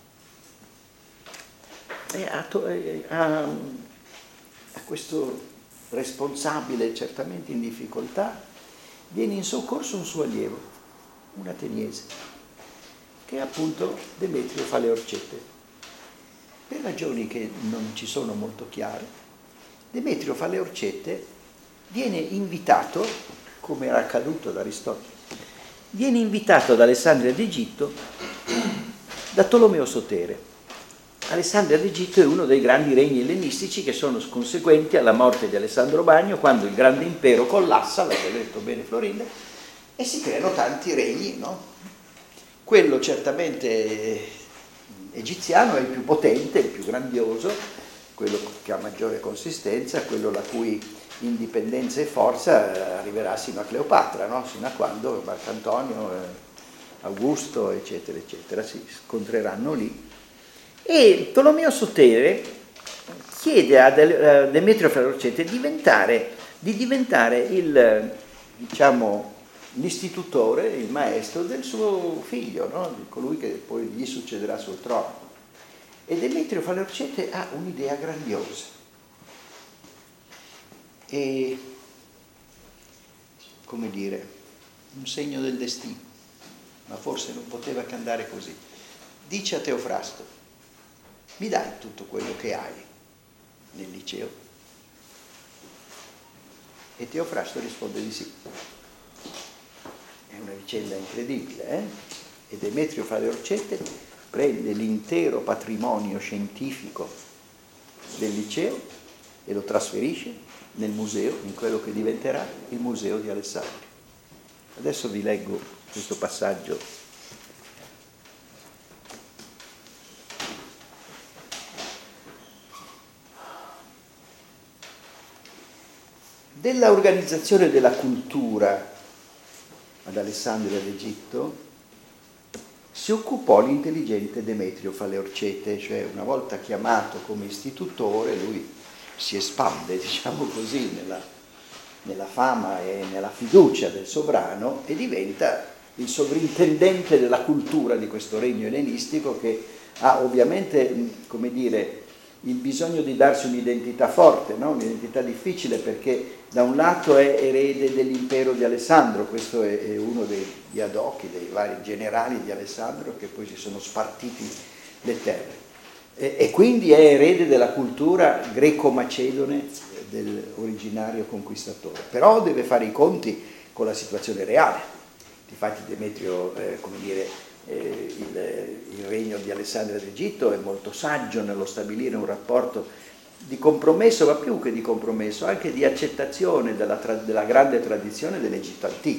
e ha, ha, ha questo responsabile certamente in difficoltà, viene in soccorso un suo allievo, un ateniese, che è appunto Demetrio Faleorcete. Per ragioni che non ci sono molto chiare, Demetrio Faleorcete viene invitato, come era accaduto ad Aristotele, viene invitato ad Alessandria d'Egitto da Tolomeo Sotere. Alessandria d'Egitto è uno dei grandi regni ellenistici che sono conseguenti alla morte di Alessandro Magno, quando il grande impero collassa, l'avete detto bene Florinda, e si creano tanti regni, no? Quello certamente egiziano è il più potente, il più grandioso, quello che ha maggiore consistenza, quello la cui indipendenza e forza arriverà sino a Cleopatra, no? Sino a quando Marcantonio, Augusto, eccetera, eccetera, si scontreranno lì. E Tolomeo Sotere chiede a Demetrio Faleorcete di diventare, di diventare il, diciamo, l'istitutore, il maestro del suo figlio, no? Di colui che poi gli succederà sul trono. E Demetrio Faleorcete ha un'idea grandiosa. E, come dire, un segno del destino, ma forse non poteva che andare così. Dice a Teofrasto: mi dai tutto quello che hai nel liceo? E Teofrasto risponde di sì. È una vicenda incredibile, eh? E Demetrio Faleorcete prende l'intero patrimonio scientifico del liceo e lo trasferisce nel museo, in quello che diventerà il Museo di Alessandria. Adesso vi leggo questo passaggio. Della organizzazione della cultura ad Alessandria d'Egitto si occupò l'intelligente Demetrio Faleorcete, cioè una volta chiamato come istitutore lui si espande, diciamo così, nella, nella fama e nella fiducia del sovrano e diventa il sovrintendente della cultura di questo regno ellenistico, che ha ovviamente, come dire, il bisogno di darsi un'identità forte, no? Un'identità difficile, perché da un lato è erede dell'impero di Alessandro, questo è, è uno dei diadochi, dei vari generali di Alessandro che poi si sono spartiti le terre, e, e quindi è erede della cultura greco-macedone dell'originario conquistatore, però deve fare i conti con la situazione reale. Difatti Demetrio, eh, come dire, eh, il, il regno di Alessandria d'Egitto è molto saggio nello stabilire un rapporto di compromesso, ma più che di compromesso, anche di accettazione della, tra, della grande tradizione dell'Egitto antico.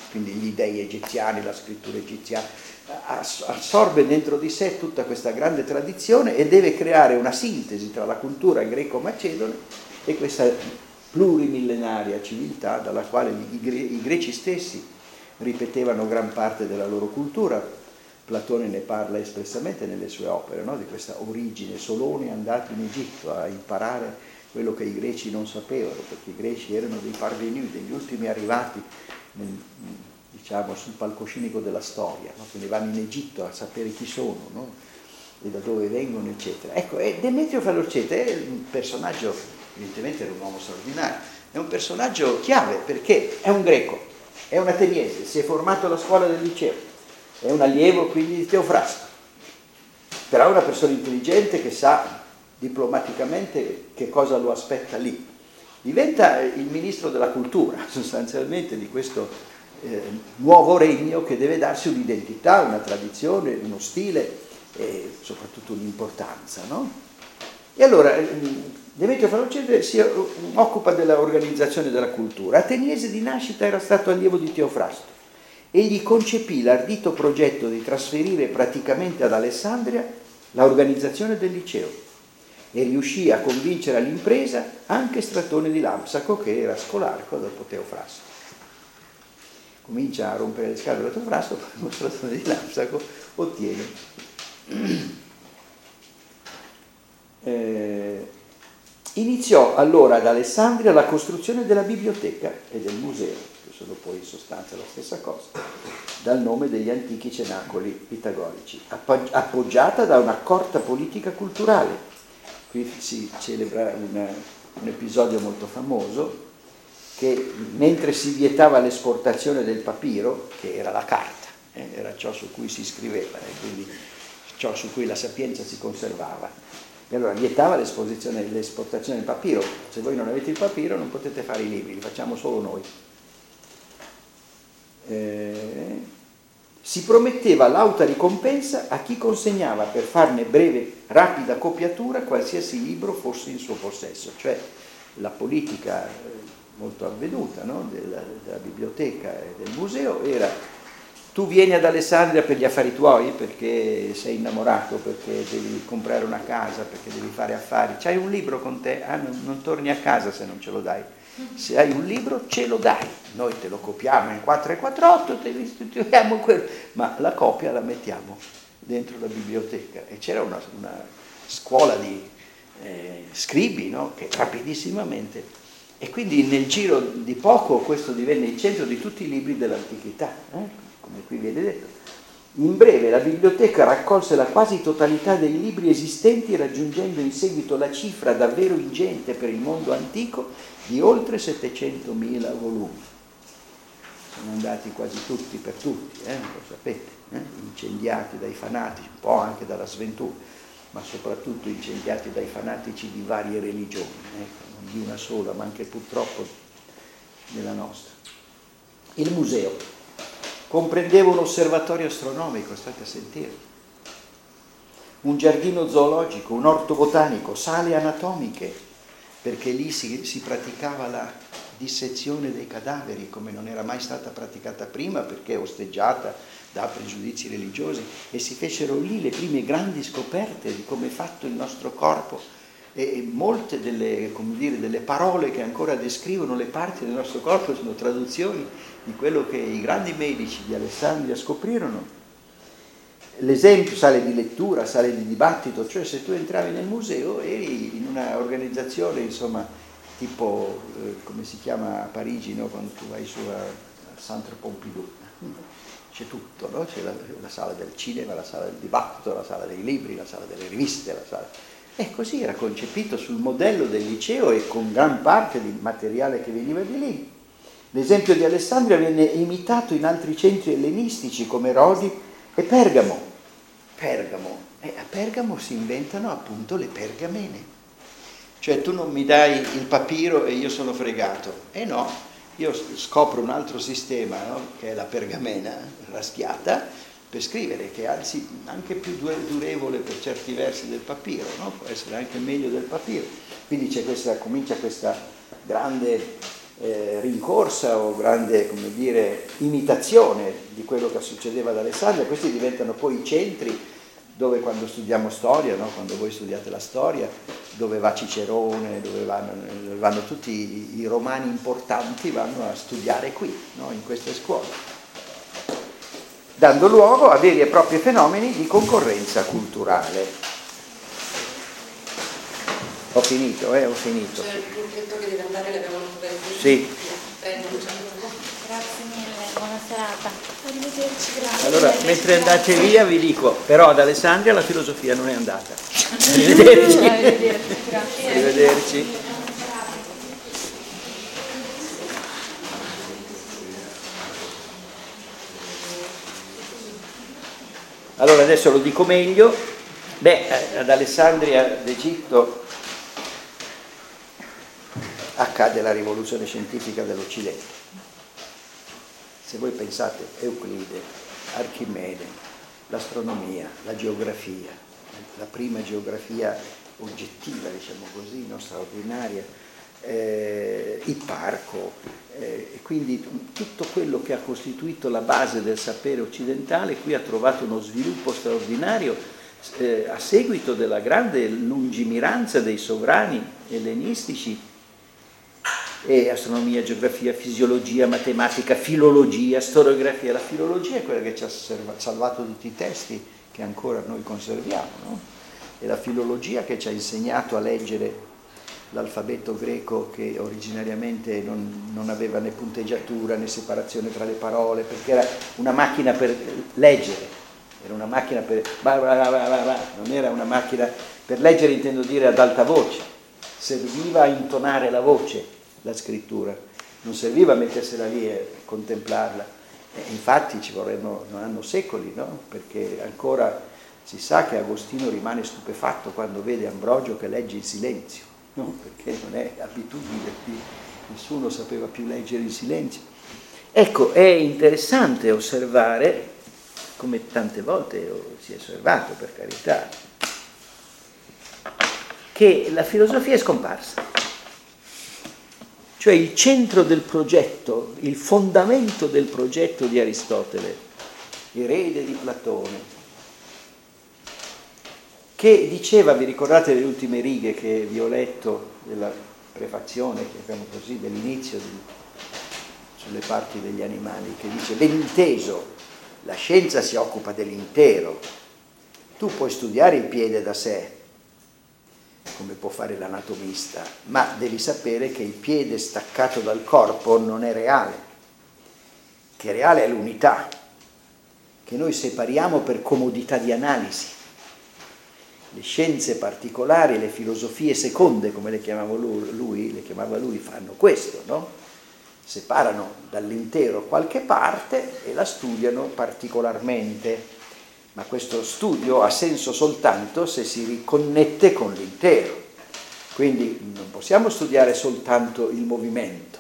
quindi gli dei egiziani, la scrittura egiziana, assorbe dentro di sé tutta questa grande tradizione e deve creare una sintesi tra la cultura greco-macedone e questa plurimillenaria civiltà dalla quale i, gre- i greci stessi ripetevano gran parte della loro cultura. Platone ne parla espressamente nelle sue opere, no? Di questa origine. Solone è andato in Egitto a imparare quello che i greci non sapevano, perché i greci erano dei parvenus, degli ultimi arrivati nel, diciamo, sul palcoscenico della storia, no? Quindi vanno in Egitto a sapere chi sono, no? E da dove vengono, eccetera. Ecco, e Demetrio Falorcete è un personaggio, evidentemente era un uomo straordinario, è un personaggio chiave perché è un greco, è un ateniese, si è formato alla scuola del liceo, è un allievo quindi di Teofrasto, però è una persona intelligente che sa diplomaticamente che cosa lo aspetta lì. Diventa il ministro della cultura sostanzialmente di questo eh, nuovo regno che deve darsi un'identità, una tradizione, uno stile e soprattutto un'importanza, no? E allora Demetrio Falorcete si occupa dell'organizzazione della cultura. Ateniese di nascita, era stato allievo di Teofrasto. Egli concepì l'ardito progetto di trasferire praticamente ad Alessandria l'organizzazione del liceo e riuscì a convincere all'impresa anche Stratone di Lampsaco, che era scolarco dopo Teofrasto. Comincia a rompere le scatole da Teofrasto, poi Stratone di Lampsaco ottiene. Eh, iniziò allora ad Alessandria la costruzione della biblioteca e del museo, sono poi in sostanza la stessa cosa, dal nome degli antichi cenacoli pitagorici, appoggiata da una corta politica culturale. Qui si celebra una, un episodio molto famoso, che mentre si vietava l'esportazione del papiro, che era la carta, eh, era ciò su cui si scriveva, e quindi ciò su cui la sapienza si conservava, e allora vietava l'esposizione, l'esportazione del papiro. Se voi non avete il papiro non potete fare i libri, li facciamo solo noi. Eh, si prometteva l'auta ricompensa a chi consegnava per farne breve, rapida copiatura qualsiasi libro fosse in suo possesso, cioè la politica molto avvenuta, no? della, della biblioteca e del museo era: tu vieni ad Alessandria per gli affari tuoi, perché sei innamorato, perché devi comprare una casa, perché devi fare affari, c'hai un libro con te, ah, non, non torni a casa se non ce lo dai. Se hai un libro ce lo dai, noi te lo copiamo in quattro e quattrotto, te lo istituiamo quello, ma la copia la mettiamo dentro la biblioteca. E c'era una, una scuola di eh, scribi, no? Che rapidissimamente, e quindi nel giro di poco questo divenne il centro di tutti i libri dell'antichità, eh? Come qui viene detto. In breve la biblioteca raccolse la quasi totalità dei libri esistenti, raggiungendo in seguito la cifra davvero ingente per il mondo antico di oltre settecentomila volumi. Sono andati quasi tutti per tutti, eh? Lo sapete, eh? Incendiati dai fanatici, un po' anche dalla sventura, ma soprattutto incendiati dai fanatici di varie religioni, eh? Non di una sola, ma anche purtroppo della nostra. Il museo comprendeva un osservatorio astronomico, state a sentire, un giardino zoologico, un orto botanico, sale anatomiche, perché lì si, si praticava la dissezione dei cadaveri come non era mai stata praticata prima, perché osteggiata da pregiudizi religiosi, e si fecero lì le prime grandi scoperte di come è fatto il nostro corpo, e molte delle, come dire, delle parole che ancora descrivono le parti del nostro corpo sono traduzioni di quello che i grandi medici di Alessandria scoprirono. L'esempio, sale di lettura, sale di dibattito, cioè se tu entravi nel museo eri in una organizzazione, insomma, tipo, eh, come si chiama a Parigi, no? Quando tu vai su al Centre Pompidou, c'è tutto, no? C'è la, la sala del cinema, la sala del dibattito, la sala dei libri, la sala delle riviste, la sala... E così era concepito sul modello del liceo e con gran parte di materiale che veniva di lì. L'esempio di Alessandria venne imitato in altri centri ellenistici come Rodi e Pergamo. Pergamo. E a Pergamo si inventano appunto le pergamene. Cioè tu non mi dai il papiro e io sono fregato. E no, io scopro un altro sistema, no? Che è la pergamena raschiata, per scrivere, che è anzi anche più durevole per certi versi del papiro, no? Può essere anche meglio del papiro. Quindi c'è questa, comincia questa grande eh, rincorsa o grande, come dire, imitazione di quello che succedeva ad Alessandria. Questi diventano poi i centri dove, quando studiamo storia, no? Quando voi studiate la storia, dove va Cicerone, dove vanno, vanno tutti i, i romani importanti, vanno a studiare qui, no? In queste scuole, dando luogo a veri e propri fenomeni di concorrenza culturale. Ho finito, eh, ho finito. C'è il gruppetto che deve andare, l'abbiamo ancora in Sì. Grazie mille, buona serata. Arrivederci, grazie. Allora, mentre andate via vi dico, però ad Alessandria la filosofia non è andata. Arrivederci. Arrivederci, grazie. Arrivederci. Allora, adesso lo dico meglio. Beh, ad Alessandria d'Egitto accade la rivoluzione scientifica dell'Occidente. Se voi pensate Euclide, Archimede, l'astronomia, la geografia, la prima geografia oggettiva, diciamo così, non straordinaria, eh, Ipparco, eh, quindi tutto quello che ha costituito la base del sapere occidentale qui ha trovato uno sviluppo straordinario eh, a seguito della grande lungimiranza dei sovrani ellenistici. E astronomia, geografia, fisiologia, matematica, filologia, storiografia. La filologia è quella che ci ha salvato tutti i testi che ancora noi conserviamo, no? È la filologia che ci ha insegnato a leggere l'alfabeto greco, che originariamente non, non aveva né punteggiatura né separazione tra le parole, perché era una macchina per leggere, era una macchina per... non era una macchina per leggere, intendo dire ad alta voce, serviva a intonare la voce. La scrittura non serviva a mettersela lì e contemplarla, e infatti ci vorranno, non hanno secoli, no? Perché ancora si sa che Agostino rimane stupefatto quando vede Ambrogio che legge in silenzio, no? Perché non è abitudine, nessuno sapeva più leggere in silenzio. Ecco, è interessante osservare, come tante volte si è osservato, per carità, che la filosofia è scomparsa. Cioè il centro del progetto, il fondamento del progetto di Aristotele, erede di Platone, che diceva, vi ricordate le ultime righe che vi ho letto della prefazione, chiamiamo così, dell'inizio di, sulle parti degli animali, che dice: ben inteso, la scienza si occupa dell'intero, tu puoi studiare il piede da sé, come può fare l'anatomista, ma devi sapere che il piede staccato dal corpo non è reale, che reale è l'unità, che noi separiamo per comodità di analisi. Le scienze particolari, le filosofie seconde, come le chiamava lui, le chiamava lui, fanno questo, no? Separano dall'intero qualche parte e la studiano particolarmente. Ma questo studio ha senso soltanto se si riconnette con l'intero. Quindi non possiamo studiare soltanto il movimento.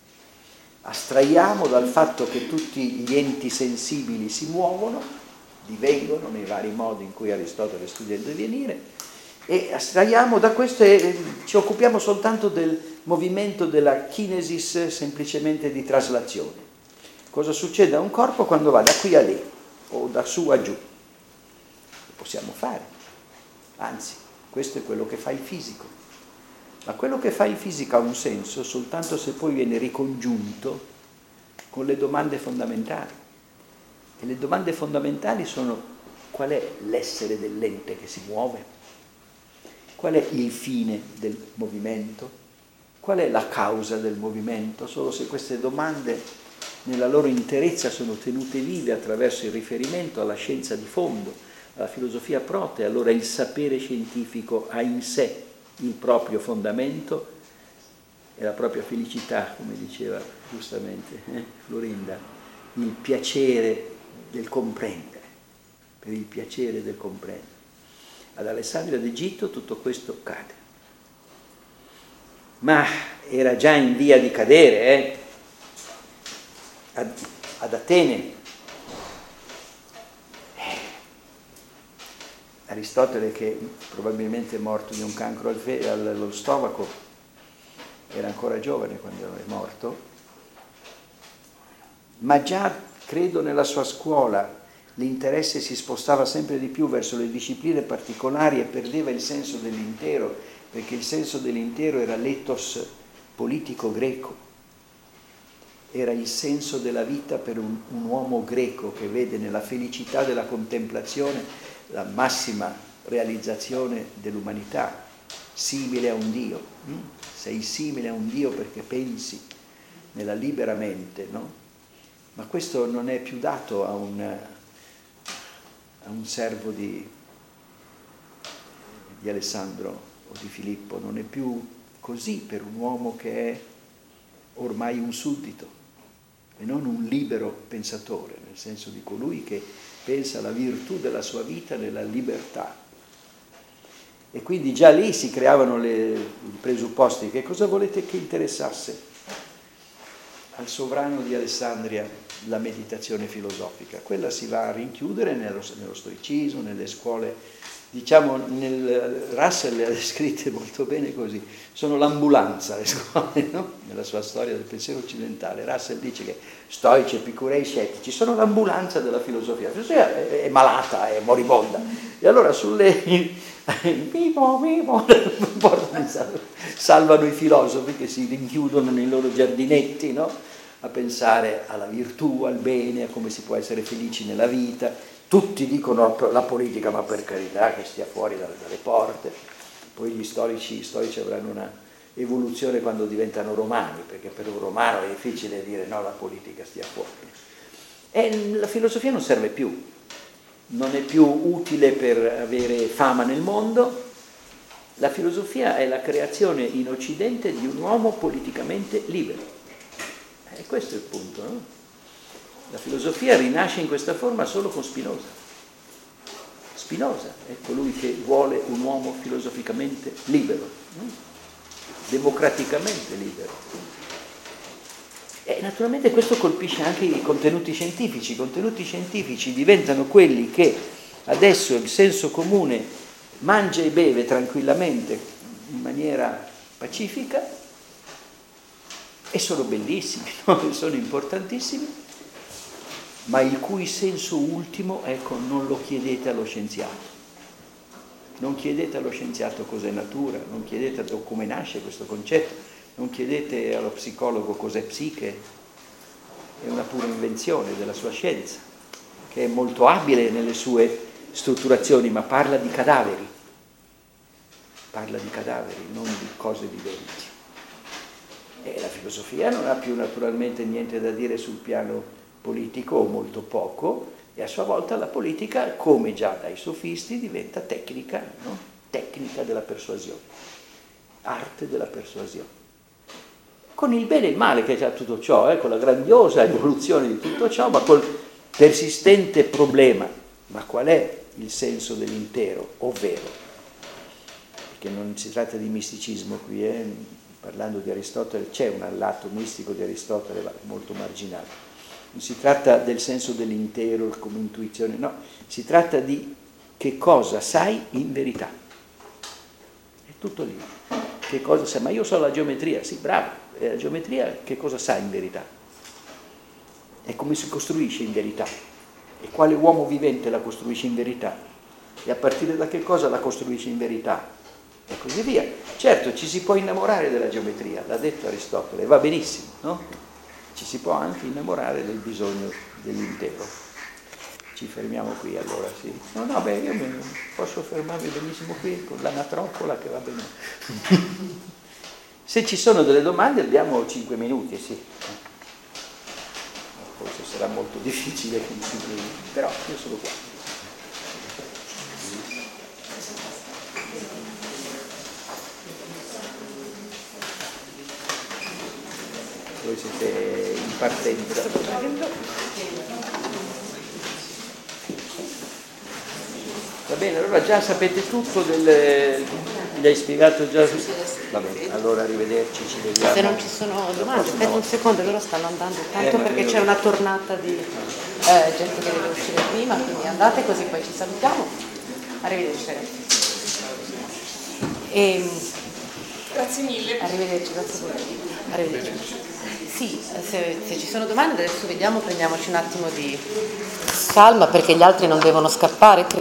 Astraiamo dal fatto che tutti gli enti sensibili si muovono, divengono nei vari modi in cui Aristotele studia il divenire, e astraiamo da questo e ci occupiamo soltanto del movimento della kinesis, semplicemente di traslazione. Cosa succede a un corpo quando va da qui a lì o da su a giù? Possiamo fare, anzi, questo è quello che fa il fisico, ma quello che fa il fisico ha un senso soltanto se poi viene ricongiunto con le domande fondamentali, e le domande fondamentali sono: qual è l'essere dell'ente che si muove? Qual è il fine del movimento? Qual è la causa del movimento? Solo se queste domande nella loro interezza sono tenute vive attraverso il riferimento alla scienza di fondo, la filosofia protea, allora il sapere scientifico ha in sé il proprio fondamento e la propria felicità, come diceva giustamente eh, Florinda, il piacere del comprendere, per il piacere del comprendere. Ad Alessandria d'Egitto tutto questo cade, ma era già in via di cadere, eh? ad, ad Atene. Aristotele, che probabilmente è morto di un cancro al fe- allo stomaco, era ancora giovane quando è morto, ma già credo nella sua scuola l'interesse si spostava sempre di più verso le discipline particolari e perdeva il senso dell'intero, perché il senso dell'intero era l'ethos politico greco, era il senso della vita per un, un uomo greco che vede nella felicità della contemplazione la massima realizzazione dell'umanità, simile a un Dio. Sei simile a un Dio perché pensi nella libera mente, no? Ma questo non è più dato a un, a un servo di, di Alessandro o di Filippo, non è più così per un uomo che è ormai un suddito e non un libero pensatore, nel senso di colui che pensa alla virtù della sua vita nella libertà. E quindi già lì si creavano le, i presupposti. Che cosa volete che interessasse al sovrano di Alessandria la meditazione filosofica? Quella si va a rinchiudere nello, nello stoicismo, nelle scuole. Diciamo, nel, Russell le ha descritte molto bene così, sono l'ambulanza le scuole, no? Nella sua storia del pensiero occidentale. Russell dice che stoici, epicurei, scettici sono l'ambulanza della filosofia. La filosofia è, è malata, è moribonda. E allora sulle... vivo, vivo, salvano i filosofi che si rinchiudono nei loro giardinetti, no? A pensare alla virtù, al bene, a come si può essere felici nella vita. Tutti dicono la politica, ma per carità che stia fuori dalle, dalle porte. Poi gli storici, storici avranno una evoluzione quando diventano romani, perché per un romano è difficile dire no, la politica stia fuori. E la filosofia non serve più, non è più utile per avere fama nel mondo. La filosofia è la creazione in Occidente di un uomo politicamente libero. E questo è il punto, no? La filosofia rinasce in questa forma solo con Spinoza. Spinoza è colui che vuole un uomo filosoficamente libero, no? Democraticamente libero. E naturalmente questo colpisce anche i contenuti scientifici. I contenuti scientifici diventano quelli che adesso il senso comune mangia e beve tranquillamente in maniera pacifica e sono bellissimi, no? Sono importantissimi, ma il cui senso ultimo, ecco, non lo chiedete allo scienziato. Non chiedete allo scienziato cos'è natura, non chiedete come nasce questo concetto, non chiedete allo psicologo cos'è psiche, è una pura invenzione della sua scienza, che è molto abile nelle sue strutturazioni, ma parla di cadaveri, parla di cadaveri, non di cose viventi. E la filosofia non ha più naturalmente niente da dire sul piano politico o molto poco, e a sua volta la politica, come già dai sofisti, diventa tecnica, no? Tecnica della persuasione, arte della persuasione. Con il bene e il male che c'è tutto ciò, eh? Con la grandiosa evoluzione di tutto ciò, ma col persistente problema, ma qual è il senso dell'intero, ovvero, perché non si tratta di misticismo qui, eh? Parlando di Aristotele c'è un lato mistico di Aristotele molto marginale. Non si tratta del senso dell'intero come intuizione, no, si tratta di che cosa sai in verità. È tutto lì. Che cosa sai? Ma io so la geometria, sì, bravo. E la geometria che cosa sa in verità? E come si costruisce in verità? E quale uomo vivente la costruisce in verità? E a partire da che cosa la costruisce in verità? E così via. Certo, ci si può innamorare della geometria, l'ha detto Aristotele, va benissimo, no? Ci si può anche innamorare del bisogno dell'intero. Ci fermiamo qui allora, sì. No, no, beh, io mi posso fermarmi benissimo qui con l'anatropola che va bene. Se ci sono delle domande abbiamo cinque minuti, sì. Forse sarà molto difficile con cinque minuti, però io sono qua. Voi siete in partenza. Va bene, allora già sapete tutto del... Gli hai spiegato già? Va bene, allora arrivederci, ci vediamo. Se non ci sono domande, aspetta un secondo, loro stanno andando tanto eh, perché c'è una tornata di eh, gente che deve uscire prima, quindi andate così poi ci salutiamo. Arrivederci ragazzi. E, Grazie mille. Arrivederci, grazie a voi. Arrivederci. Sì, se, se ci sono domande adesso vediamo, prendiamoci un attimo di calma perché gli altri non devono scappare.